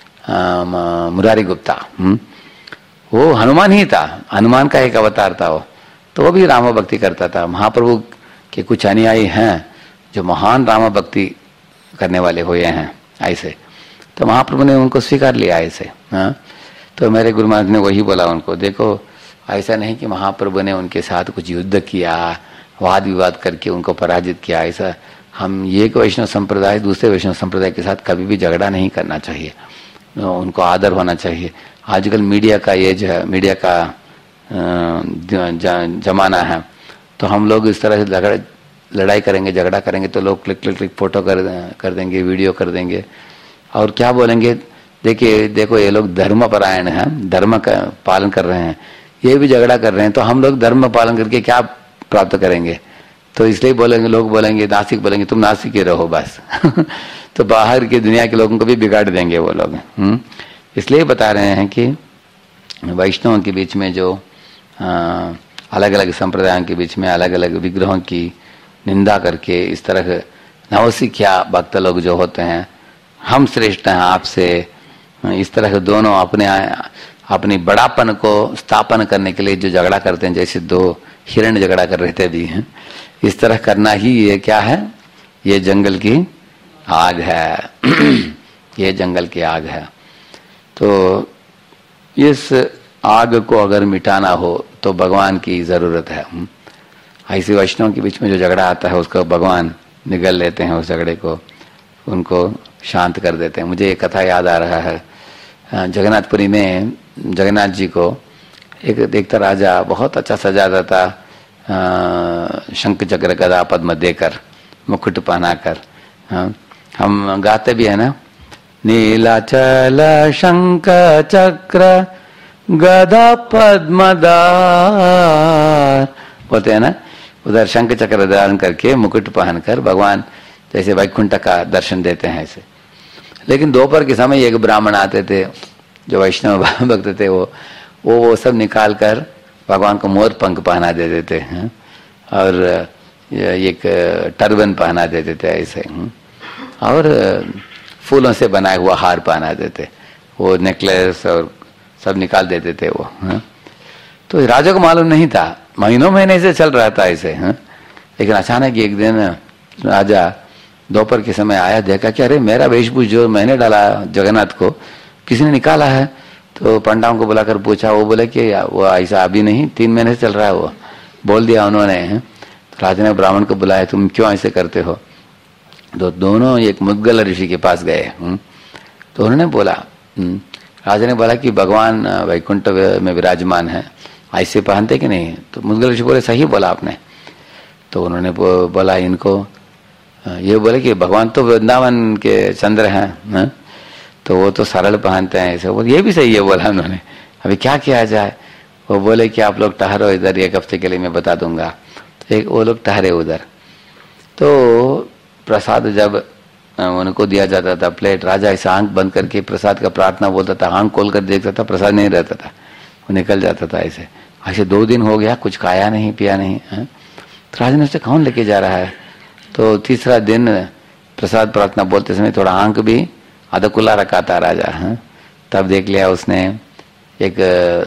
मुरारी गुप्ता, हुँ? वो हनुमान ही था, हनुमान का एक अवतार था वो, तो वो भी राम भक्ति करता था। महाप्रभु के कुछ अनुयायी हैं जो महान राम भक्ति करने वाले हुए हैं ऐसे, तो महाप्रभु ने उनको स्वीकार लिया ऐसे। हाँ? तो मेरे गुरु महाराज ने वही बोला उनको, देखो ऐसा नहीं कि महाप्रभु ने उनके साथ कुछ युद्ध किया, वाद विवाद करके उनको पराजित किया, ऐसा हम एक वैष्णव संप्रदाय दूसरे वैष्णव संप्रदाय के साथ कभी भी झगड़ा नहीं करना चाहिए, उनको आदर होना चाहिए। आजकल मीडिया का ये जो है, मीडिया का जमाना है, तो हम लोग इस तरह से लड़ाई करेंगे, झगड़ा करेंगे, तो लोग क्लिक क्लिक क्लिक फोटो कर कर देंगे, वीडियो कर देंगे, और क्या बोलेंगे, देखिए देखो ये लोग धर्म परायण हैं, धर्म का पालन कर रहे हैं, ये भी झगड़ा कर रहे हैं, तो हम लोग धर्म पालन करके क्या प्राप्त करेंगे। तो इसलिए बोलेंगे, लोग बोलेंगे, नास्तिक बोलेंगे तुम नास्तिक ही रहो बस तो बाहर की दुनिया के लोगों को भी बिगाड़ देंगे वो लोग। हम्म इसलिए बता रहे हैं कि वैष्णवों के बीच में जो अलग अलग संप्रदायों के बीच में अलग अलग विग्रहों की निंदा करके इस तरह नवसिखिया भक्त लोग जो होते हैं, हम श्रेष्ठ हैं आपसे, इस तरह के दोनों अपने अपनी बड़ापन को स्थापन करने के लिए जो झगड़ा करते हैं, जैसे दो हिरण झगड़ा कर रहे थे भी हैं, इस तरह करना ही ये क्या है, ये जंगल की आग है। ये जंगल की आग है। तो इस आग को अगर मिटाना हो तो भगवान की जरूरत है। ऐसे वैष्णव के बीच में जो झगड़ा आता है उसको भगवान निगल लेते हैं, उस झगड़े को उनको शांत कर देते हैं। मुझे एक कथा याद आ रहा है, जगन्नाथपुरी में जगन्नाथ जी को एक देखता राजा बहुत अच्छा सजाता था, शंख चक्र गदा पद्म देकर, मुकुट पहनाकर। हम गाते भी है ना, नीलाचल शंख चक्र गदा पद्मदार, बोलते हैं ना। उधर शंख चक्र धारण करके मुकुट पहनकर भगवान जैसे वैकुंठ का दर्शन देते हैं ऐसे। लेकिन दोपहर के समय एक ब्राह्मण आते थे जो वैष्णव भक्त थे, वो वो वो सब निकाल कर भगवान को मोर पंख पहना देते थे हैं? और एक टर्बन पहना देते थे ऐसे हैं? और फूलों से बनाया हुआ हार पहना देते, वो नेकलेस और सब निकाल देते थे वो हैं? तो राजा को मालूम नहीं था, महीनों महीने से चल रहा था ऐसे हैं? लेकिन अचानक एक दिन राजा दोपहर के समय आया, देखा कि अरे मेरा वेशभूष जो मैंने डाला जगन्नाथ को किसी ने निकाला है। तो पंडाओं को बुलाकर पूछा, वो बोले कि वो ऐसा अभी नहीं, तीन महीने से चल रहा है वो, बोल दिया उन्होंने। तो राजा ने ब्राह्मण को बुलाया, तुम क्यों ऐसे करते हो? तो दोनों एक मुद्गल ऋषि के पास गए। तो उन्होंने बोला, राजा ने बोला कि भगवान वैकुंठ में विराजमान है, ऐसे पहनते कि नहीं? तो मुद्गल ऋषि बोले, सही बोला आपने। तो उन्होंने बोला इनको, ये बोले कि भगवान तो वृंदावन के चंद्र हैं है? तो वो तो सरल पहनते हैं ऐसे। बोले ये भी सही है, बोला उन्होंने। अभी क्या किया जाए? वो बोले कि आप लोग ठहरो इधर, एक हफ्ते के लिए मैं बता दूंगा। तो एक वो लोग ठहरे उधर। तो प्रसाद जब उनको दिया जाता था, प्लेट, राजा ऐसा आंख बंद करके प्रसाद का प्रार्थना बोलता था, आंख खोल कर देखता था, प्रसाद नहीं रहता था, वो निकल जाता था ऐसे। ऐसे दो दिन हो गया, कुछ खाया नहीं पिया नहीं है? तो राजा ने उससे कौन लेके जा रहा है? तो तीसरा दिन प्रसाद प्रार्थना बोलते समय थोड़ा आंख भी आधा खुला रखा था राजा है? तब देख लिया उसने एक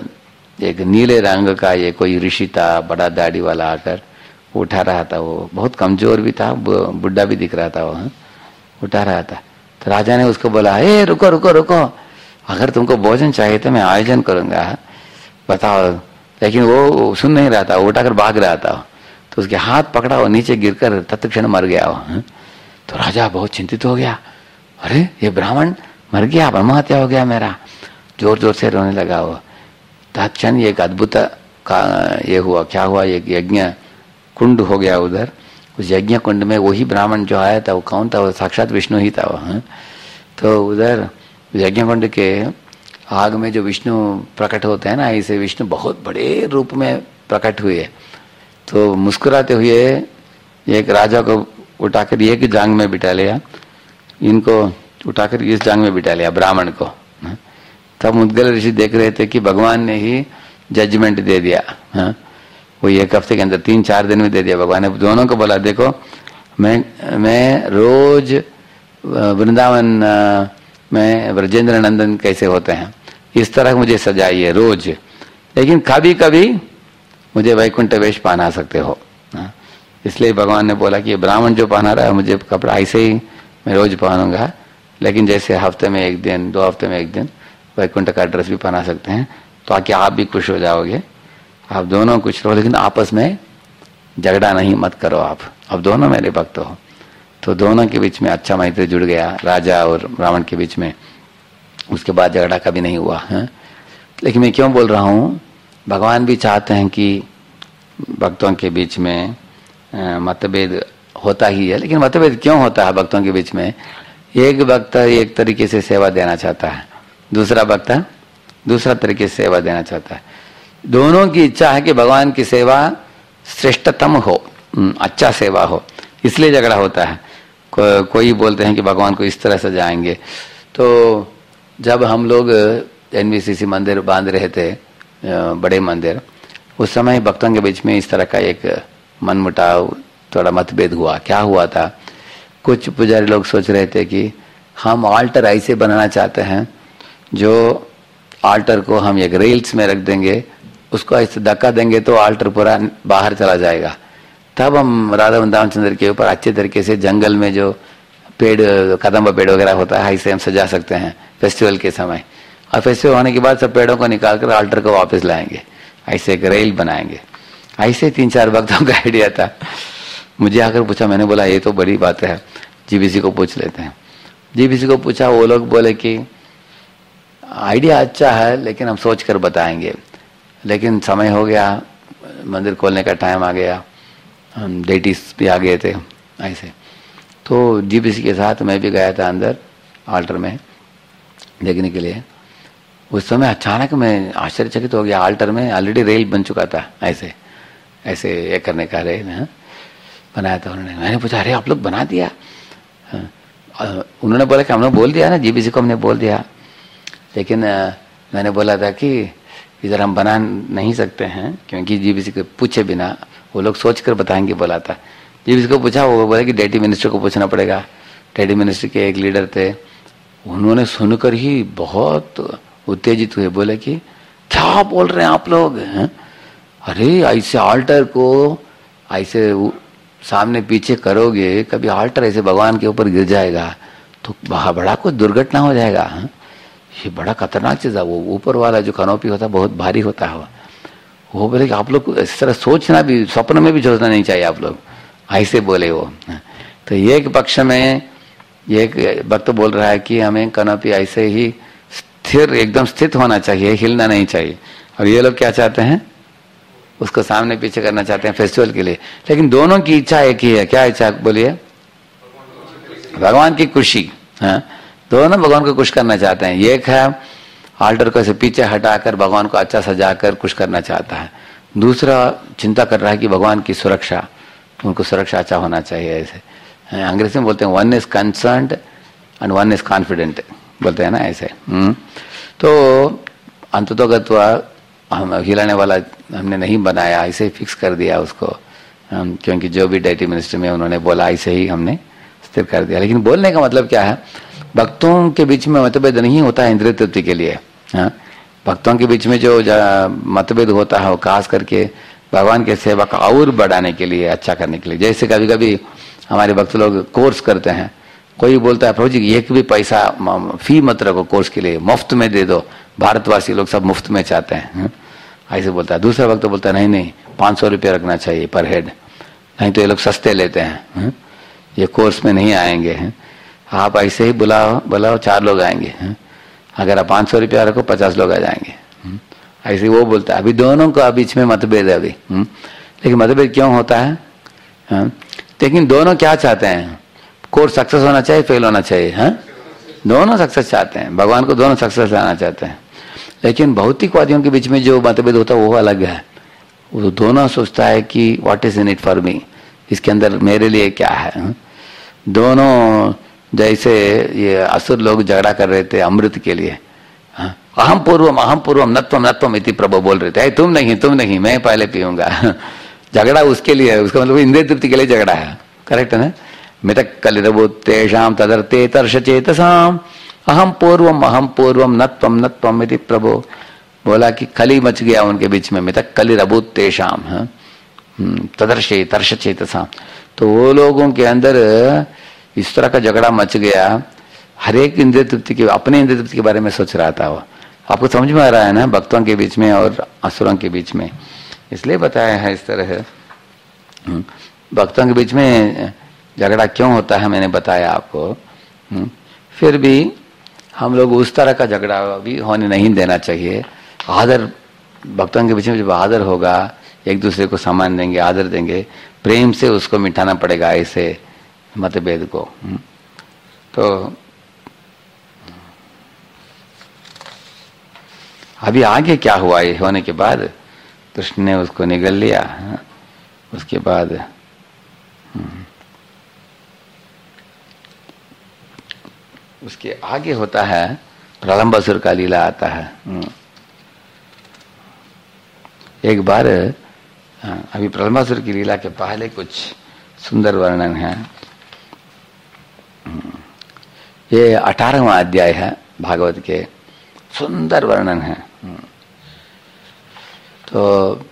एक नीले रंग का ये कोई ऋषि था, बड़ा दाढ़ी वाला, आकर उठा रहा था। वो बहुत कमजोर भी था, बुढ़ा भी दिख रहा था वो है? उठा रहा था। तो राजा ने उसको बोला, ए रुको रुको रुको, अगर तुमको भोजन चाहिए तो मैं आयोजन करूंगा, बताओ। लेकिन वो सुन नहीं रहा था, वो उठाकर भाग रहा था। तो उसके हाथ पकड़ा, वो नीचे गिरकर तत्क्षण मर गया वो है? तो राजा बहुत चिंतित हो गया, अरे ये ब्राह्मण मर गया, आत्महत्या हो गया मेरा। जोर जोर से रोने लगा वो। तत्क्षण एक अद्भुत का ये हुआ, क्या हुआ, एक यज्ञ कुंड हो गया उधर। उस यज्ञ कुंड में वही ब्राह्मण जो आया था वो कौन था? वो साक्षात विष्णु ही था वो है? तो उधर यज्ञ कुंड के आग में जो विष्णु प्रकट होते हैं ना, ऐसे विष्णु बहुत बड़े रूप में प्रकट हुए। तो मुस्कुराते हुए एक राजा को उठाकर एक जांग में बिठा लिया, इनको उठाकर इस जांग में बिठा लिया ब्राह्मण को। तब मुद्गल ऋषि देख रहे थे कि भगवान ने ही जजमेंट दे दिया है? वो एक हफ्ते के अंदर, तीन चार दिन में दे दिया। भगवान ने दोनों को बोला, देखो मैं मैं रोज वृंदावन में ब्रजेंद्र नंदन कैसे होते हैं इस तरह मुझे सजाइए रोज, लेकिन कभी कभी मुझे वैकुंठ वेश पहना सकते हो। इसलिए भगवान ने बोला कि ये ब्राह्मण जो पहना रहा है मुझे कपड़ा, ऐसे ही मैं रोज पहनूंगा, लेकिन जैसे हफ्ते में एक दिन, दो हफ्ते में एक दिन वैकुंठ का ड्रेस भी पहना सकते हैं, तो आके आप भी खुश हो जाओगे। आप दोनों खुश रहो, लेकिन आपस में झगड़ा नहीं मत करो आप, अब दोनों मेरे भक्त हो। तो दोनों के बीच में अच्छा मैत्री जुड़ गया, राजा और ब्राह्मण के बीच में। उसके बाद झगड़ा कभी नहीं हुआ है। लेकिन मैं क्यों बोल रहा हूँ, भगवान भी चाहते हैं कि भक्तों के बीच में मतभेद होता ही है। लेकिन मतभेद क्यों होता है भक्तों के बीच में? एक भक्त एक तरीके से सेवा देना चाहता है, दूसरा भक्त दूसरा तरीके से सेवा देना चाहता है। दोनों की इच्छा है कि भगवान की सेवा श्रेष्ठतम हो, अच्छा सेवा हो, इसलिए झगड़ा होता है। को, कोई बोलते हैं कि भगवान को इस तरह से जाएंगे। तो जब हम लोग एनवीसीसी मंदिर बांध रहे थे, बड़े मंदिर, उस समय भक्तों के बीच में इस तरह का एक मनमुटाव, थोड़ा मतभेद हुआ। क्या हुआ था, कुछ पुजारी लोग सोच रहे थे कि हम ऑल्टर ऐसे बनाना चाहते हैं जो आल्टर को हम एक रेल्स में रख देंगे, उसको ऐसे धक्का देंगे तो आल्टर पूरा बाहर चला जाएगा। तब हम राधा वृंदावन चंद्र के ऊपर अच्छे तरीके से जंगल में जो पेड़, कदम्ब पेड़ वगैरह होता है, ऐसे हम सजा सकते हैं फेस्टिवल के समय। और फेस्टिवल होने के बाद सब पेड़ों को निकाल कर आल्टर को वापस लाएंगे, ऐसे एक रेल बनाएंगे। ऐसे तीन चार भक्तों का आइडिया था। मुझे आकर पूछा, मैंने बोला ये तो बड़ी बात है, जीबीसी को पूछ लेते हैं। जीबीसी को पूछा, वो लोग बोले कि आइडिया अच्छा है लेकिन हम सोच कर बताएंगे, लेकिन समय हो गया, मंदिर खोलने का टाइम आ गया, हम डेटिस भी आ गए थे ऐसे। तो जीबीसी के साथ मैं भी गया था अंदर आल्टर में देखने के लिए। उस समय अचानक मैं आश्चर्यचकित हो गया, आल्टर में ऑलरेडी रेल बन चुका था, ऐसे ऐसे ये करने का रेल है बनाया था उन्होंने। मैंने पूछा, अरे आप लोग बना दिया? उन्होंने बोला कि हमने बोल दिया ना, जीबीसी को हमने बोल दिया, लेकिन मैंने बोला था कि इधर हम बना नहीं सकते हैं क्योंकि जीबीसी को पूछे बिना वो लोग सोच कर बताएंगे बोला था। जीबीसी को पूछा, वो बोला कि डेटी मिनिस्टर को पूछना पड़ेगा। डेटी मिनिस्टर के एक लीडर थे, उन्होंने सुनकर ही बहुत उत्तेजित हुए, बोले कि क्या बोल रहे हैं आप लोग हैं? अरे ऐसे आल्टर को ऐसे सामने पीछे करोगे, कभी आल्टर ऐसे भगवान के ऊपर गिर जाएगा तो बड़ा कुछ दुर्घटना हो जाएगा। है? ये बड़ा खतरनाक चीज है। वो ऊपर वाला जो कनोपी होता है बहुत भारी होता है। वो बोले कि आप लोग इस तरह सोचना भी, स्वप्न में भी सोचना नहीं चाहिए आप लोग, ऐसे बोले वो। तो एक पक्ष में एक भक्त बोल रहा है कि हमें कनोपी ऐसे ही स्थिर, एकदम स्थित होना चाहिए, हिलना नहीं चाहिए। और ये लोग क्या चाहते हैं, उसको सामने पीछे करना चाहते हैं फेस्टिवल के लिए। लेकिन दोनों की इच्छा एक ही है। क्या इच्छा बोलिए? भगवान की खुशी। हाँ, दोनों भगवान को खुश करना चाहते हैं। एक है आल्टर को ऐसे पीछे हटाकर भगवान को अच्छा सजाकर खुश करना चाहता है, दूसरा चिंता कर रहा है कि भगवान की सुरक्षा, उनको सुरक्षा अच्छा होना चाहिए। ऐसे अंग्रेजी में बोलते हैं one is concerned and one is confident, बोलते हैं ना ऐसे। तो अंततोगत्वा हम हिलाने वाला हमने नहीं बनाया, ऐसे ही फिक्स कर दिया उसको, क्योंकि जो भी डेटी मिनिस्टर में उन्होंने बोला ऐसे ही हमने स्थिर कर दिया। लेकिन बोलने का मतलब क्या है, भक्तों के बीच में मतभेद नहीं होता है इंद्रिय तृप्ति के लिए। हाँ, भक्तों के बीच में जो मतभेद होता है वो खास करके भगवान के सेवा का और बढ़ाने के लिए, अच्छा करने के लिए। जैसे कभी कभी हमारे भक्त लोग कोर्स करते हैं, कोई बोलता है प्रभु जी एक भी पैसा फी मत रखो कोर्स के लिए, मुफ्त में दे दो, भारतवासी लोग सब मुफ्त में चाहते हैं, ऐसे बोलता है। दूसरा वक्त बोलता है नहीं नहीं पाँच सौ रुपये रखना चाहिए पर हेड, नहीं तो ये लोग सस्ते लेते हैं, ये कोर्स में नहीं आएंगे। आप ऐसे ही बुलाओ बुलाओ चार लोग आएंगे, अगर आप पाँच सौ रुपया रखो पचास लोग आ जाएंगे, ऐसे वो बोलता है। अभी दोनों का बीच में मतभेद है अभी, लेकिन मतभेद क्यों होता है? लेकिन दोनों क्या चाहते हैं, कोर्स सक्सेस होना चाहिए, फेल होना चाहिए। हाँ, दोनों सक्सेस चाहते हैं, भगवान को दोनों सक्सेस लाना चाहते हैं। लेकिन भौतिकवादियों के बीच में जो मतभेद होता है वो अलग है। वो दोनों सोचता है कि what is in it for me, इसके अंदर मेरे लिए क्या है। दोनों जैसे ये असुर लोग झगड़ा कर रहे थे अमृत के लिए, अहम पूर्वम अहम पूर्वम नत्वम नत्वम इति प्रभु बोल रहे थे, तुम नहीं तुम नहीं मैं पहले पीऊंगा। झगड़ा उसके लिए है, उसका मतलब इंद्रिय तृप्ति के लिए झगड़ा है, करेक्ट है ना। मितक कलिरभूतेषां तदर्थे तर्ष चेतसाम अहम पूर्वम अहम पूर्वम नत्वम नत्वम इति प्रभु बोला कि कली मच गया उनके बीच में। मितक कलिरभूतेषां तदर्शे तर्ष चेतसाम, तो वो लोगों के अंदर इस तरह का झगड़ा मच गया, हर एक इंद्रिय तृप्ति के, अपने इंद्रिय तृप्ति के बारे में सोच रहा था वो। आपको समझ में आ रहा है ना, भक्तों के बीच में और असुरों के बीच में, इसलिए बताया है इस तरह है। भक्तों के बीच में झगड़ा क्यों होता है मैंने बताया आपको। फिर भी हम लोग उस तरह का झगड़ा भी होने नहीं देना चाहिए। आदर, भक्तों के बीच में जब आदर होगा, एक दूसरे को सम्मान देंगे, आदर देंगे, प्रेम से उसको मिटाना पड़ेगा ऐसे मतभेद को। तो अभी आगे क्या हुआ, ये होने के बाद कृष्ण ने उसको निगल लिया। उसके बाद उसके आगे होता है प्रलंबासुर का लीला आता है। एक बार अभी प्रलंबासुर की लीला के पहले कुछ सुंदर वर्णन है। ये अठारहवां अध्याय है भागवत के, सुंदर वर्णन है। तो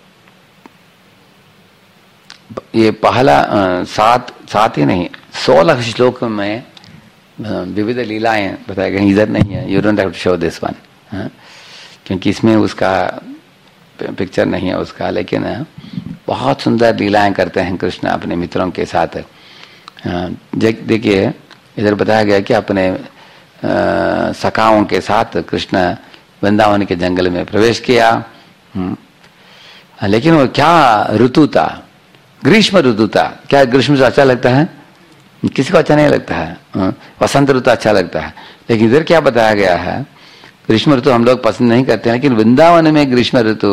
ये पहला सात सात ही नहीं सोलह श्लोक में विविध लीलाएं बताई गई। इधर नहीं है, you don't have to show this one, क्योंकि इसमें उसका पिक्चर नहीं है उसका, लेकिन बहुत सुंदर लीलाएं करते हैं कृष्ण अपने मित्रों के साथ। देखिए इधर बताया गया कि अपने सखाओं के साथ कृष्ण वृंदावन के जंगल में प्रवेश किया। लेकिन वो क्या ऋतु था, ग्रीष्म ऋतु था। क्या ग्रीष्म से अच्छा लगता है? किसी को अच्छा नहीं लगता है। वसंत ऋतु अच्छा लगता है, लेकिन इधर क्या बताया गया है, ग्रीष्म ऋतु हम लोग पसंद नहीं करते हैं, लेकिन वृंदावन में ग्रीष्म ऋतु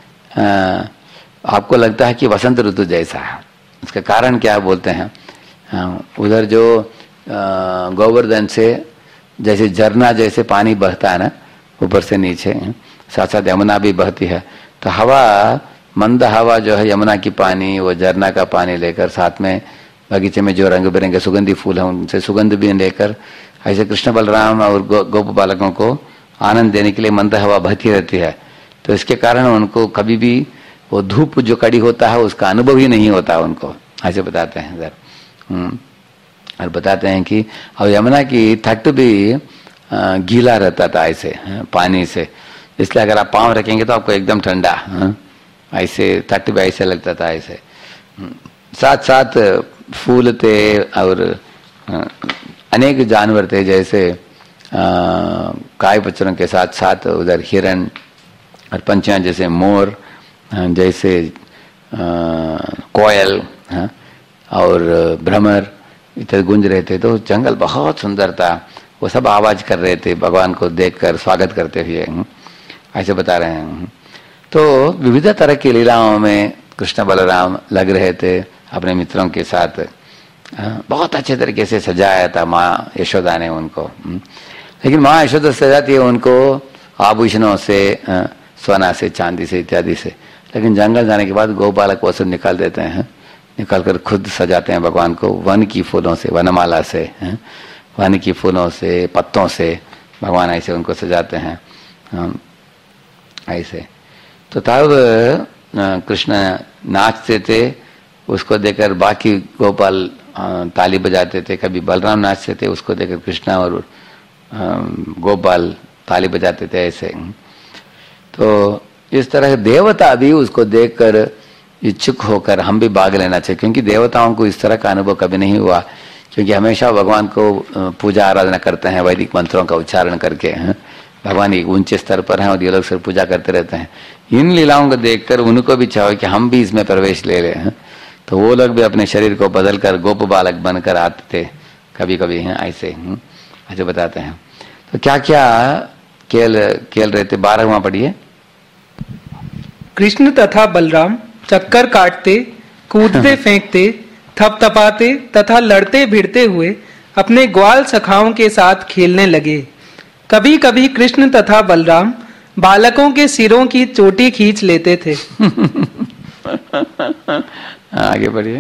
आपको लगता है कि वसंत ऋतु जैसा है। इसका कारण क्या बोलते हैं, उधर जो गोवर्धन से जैसे झरना जैसे पानी बहता है ना ऊपर से नीचे, साथ साथ यमुना भी बहती है, तो हवा मंद हवा जो है यमुना की पानी वो झरना का पानी लेकर साथ में बगीचे में जो रंग बिरंगे सुगंधी फूल हैं उनसे सुगंध भी लेकर ऐसे कृष्ण बलराम और गो, गोप बालकों को आनंद देने के लिए मंद हवा बहती रहती है। तो इसके कारण उनको कभी भी वो धूप जो कड़ी होता है उसका अनुभव ही नहीं होता उनको, ऐसे बताते हैं इधर। और बताते हैं कि और यमुना की तट भी गीला रहता था ऐसे पानी से, इसलिए अगर आप पाँव रखेंगे तो आपको एकदम ठंडा ऐसे तट भी ऐसे लगता था ऐसे। साथ साथ फूल थे और अनेक जानवर थे, जैसे गाय बच्चों के साथ साथ उधर हिरण और पंछियां जैसे मोर, जैसे कोयल और भ्रमर इधर गूंज रहे थे। तो जंगल बहुत सुंदर था, वो सब आवाज कर रहे थे भगवान को देखकर स्वागत करते हुए, ऐसे बता रहे हैं। तो विविध तरह की लीलाओं में कृष्ण बलराम लग रहे थे अपने मित्रों के साथ। बहुत अच्छे तरीके से सजाया था माँ यशोदा ने उनको। लेकिन माँ यशोदा सजाती है उनको आभूषणों से, सोना से, चांदी से इत्यादि से, लेकिन जंगल जाने के बाद गोपालक वो सब निकाल देते हैं, निकाल कर खुद सजाते हैं भगवान को वन की फूलों से, वनमाला से, वन की फूलों से, पत्तों से भगवान ऐसे उनको सजाते हैं ऐसे। तो तब कृष्ण नाचते थे, उसको देखकर बाकी गोपाल ताली बजाते थे। कभी बलराम नाचते थे, उसको देखकर कृष्ण और गोपाल ताली बजाते थे ऐसे। तो इस तरह देवता भी उसको देखकर इच्छुक होकर हम भी भाग लेना चाहिए, क्योंकि देवताओं को इस तरह का अनुभव कभी नहीं हुआ, क्योंकि हमेशा भगवान को पूजा आराधना करते हैं वैदिक मंत्रों का उच्चारण करके। भगवान एक ऊंचे स्तर पर हैं और ये लोग सिर्फ पूजा करते रहते हैं। इन लीलाओं को देखकर उनको भी चाहो कि हम भी इसमें प्रवेश ले लें, तो वो लोग भी अपने शरीर को बदलकर गोप बालक बनकर आते थे कभी कभी हैं ऐसे ऐसे बताते हैं। तो क्या क्या खेल खेल रहे थे, बारहवां पढ़िए। कृष्ण तथा बलराम चक्कर काटते, कूदते फेंकते, थपथपाते तथा लड़ते भिड़ते हुए अपने ग्वाल सखाओं के साथ खेलने लगे। कभी कभी कृष्ण तथा बलराम बालकों के सिरों की चोटी खींच लेते थे। आगे बढ़िए।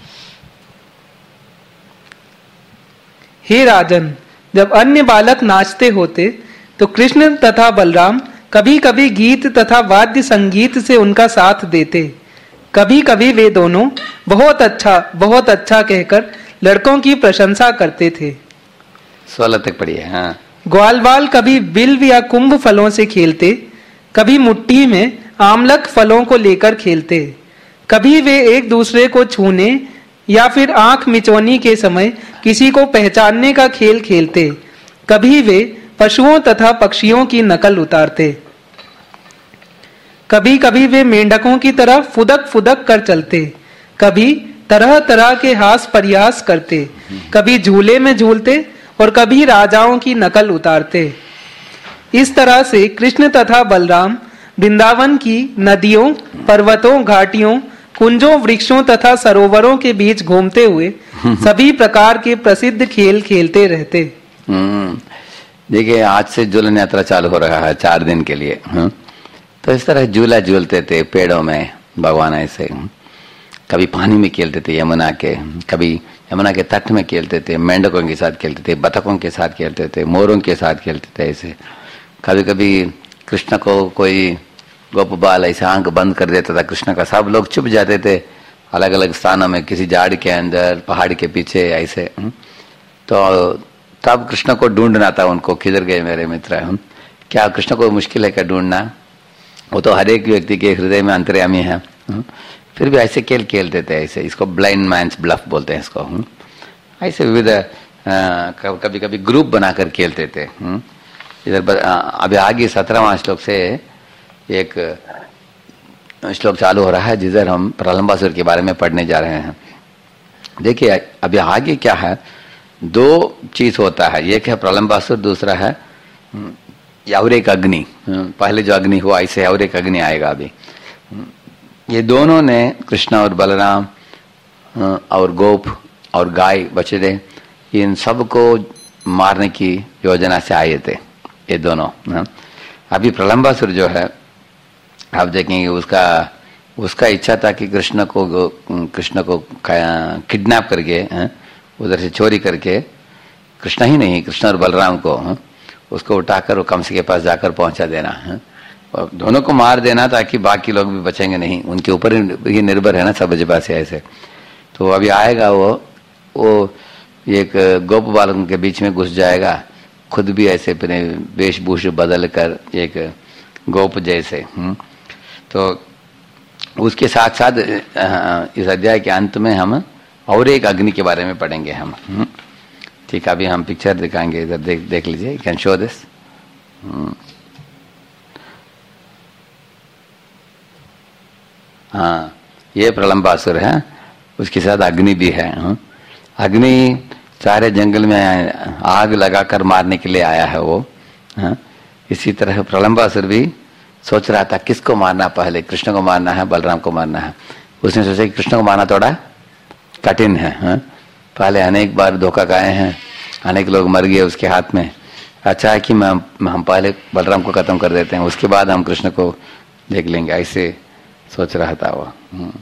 हे राजन, जब अन्य बालक नाचते होते तो कृष्ण तथा बलराम कभी कभी गीत तथा वाद्य संगीत से उनका साथ देते। कभी कभी वे दोनों बहुत अच्छा बहुत अच्छा कहकर लड़कों की प्रशंसा करते थे। सोलह तक पढ़िए। हाँ। ग्वालवाल कभी बिल्व या कुंभ फलों से खेलते, कभी मुट्ठी में आमलक फलों को लेकर खेलते। कभी वे एक दूसरे को छूने या फिर आंख मिचौनी के समय किसी को पहचानने का खेल खेलते। कभी वे पशुओं तथा पक्षियों की नकल उतारते। कभी कभी वे मेंढकों की तरह फुदक फुदक कर चलते। कभी तरह तरह के हास प्रयास करते। कभी झूले में झूलते और कभी राजाओं की नकल उतारते। इस तरह से कृष्ण तथा बलराम वृंदावन की नदियों, पर्वतों, घाटियों, कुंजों, वृक्षों तथा सरोवरों के बीच घूमते हुए सभी प्रकार के प्रसिद्ध खेल खेलते रहते। देखिए, आज से झूलन यात्रा चालू हो रहा है चार दिन के लिए। तो इस तरह झूला झूलते थे पेड़ों में भगवान ऐसे। कभी पानी में खेलते थे यमुना के, कभी यमुना के तट में खेलते थे, मेंढकों के साथ खेलते थे, बतखों के साथ खेलते थे, मोरों के साथ खेलते थे ऐसे। कभी कभी कृष्ण को कोई गोप बाल ऐसा आंख बंद कर देता था कृष्ण का, सब लोग छुप जाते थे अलग अलग स्थानों में, किसी झाड़ के अंदर, पहाड़ के पीछे ऐसे। तो तब कृष्ण को ढूंढना था उनको, किधर गए मेरे मित्र। क्या कृष्ण को मुश्किल है क्या ढूंढना? वो तो हर एक व्यक्ति के हृदय में अंतर्यामी है। फिर भी ऐसे खेल खेलते थे, ऐसे, इसको ब्लाइंड मैन्स ब्लफ बोलते हैं इसको। ऐसे विविध कभी कभी ग्रुप बनाकर खेलते थे। इधर अभी आगे सत्रहवां श्लोक से एक श्लोक चालू हो रहा है जिधर हम प्रलंबासुर के बारे में पढ़ने जा रहे हैं। देखिए अभी आगे क्या है, दो चीज होता है, एक है प्रलंबासुर, दूसरा है और एक अग्नि। पहले जो अग्नि हुआ ऐसे और एक अग्नि आएगा अभी। ये दोनों ने कृष्ण और बलराम और गोप और गाय बछड़े इन सबको मारने की योजना से आए थे ये दोनों। अभी प्रलंबासुर जो है आप देखेंगे उसका उसका इच्छा था कि कृष्ण को कृष्ण को किडनैप करके उधर से चोरी करके, कृष्ण ही नहीं कृष्ण और बलराम को उसको उठाकर वो कंस के पास जाकर पहुंचा देना है और दोनों को मार देना ताकि बाकी लोग भी बचेंगे नहीं, उनके ऊपर ही निर्भर है ना सब जगह से ऐसे। तो अभी आएगा वो वो एक गोप बालकों के बीच में घुस जाएगा, खुद भी ऐसे अपने वेशभूषा बदल कर एक गोप जैसे। तो उसके साथ साथ इस अध्याय के अंत में हम और एक अग्नि के बारे में पढ़ेंगे हम। ठीक है, अभी हम पिक्चर दिखाएंगे, इधर देख देख लीजिए, कैन शो दिस। हाँ, ये प्रलंबासुर है, उसके साथ अग्नि भी है। अग्नि सारे जंगल में आग लगाकर मारने के लिए आया है वो। हाँ, इसी तरह प्रलंबासुर भी सोच रहा था किसको मारना, पहले कृष्ण को मारना है बलराम को मारना है। उसने सोचा कि कृष्ण को मारना थोड़ा कठिन है। हाँ? पहले अनेक बार धोखा खाए हैं, अनेक लोग मर गए उसके हाथ में। अच्छा है कि मैं हम पहले बलराम को खत्म कर देते हैं, उसके बाद हम कृष्ण को देख लेंगे, ऐसे सोच रहा था वो।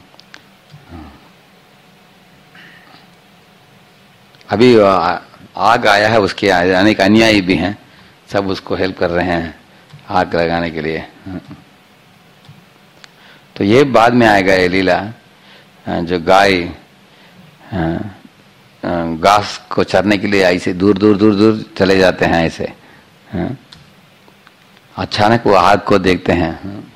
अभी आग आया है, उसके अनेक अनुयायी भी हैं, सब उसको हेल्प कर रहे हैं आग लगाने के लिए। तो ये बाद में आएगा ये लीला, जो गाय घास को चरने के लिए ऐसे दूर दूर दूर दूर चले जाते हैं ऐसे। अचानक वो आग को देखते हैं।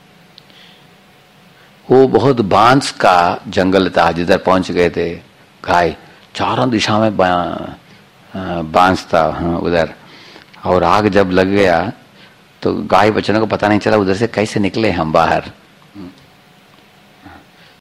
वो बहुत बांस का जंगल था जिधर पहुंच गए थे गाय, चारों दिशा में बांस था उधर। और आग जब लग गया तो गाय बच्चों को पता नहीं चला उधर से कैसे निकले हम बाहर।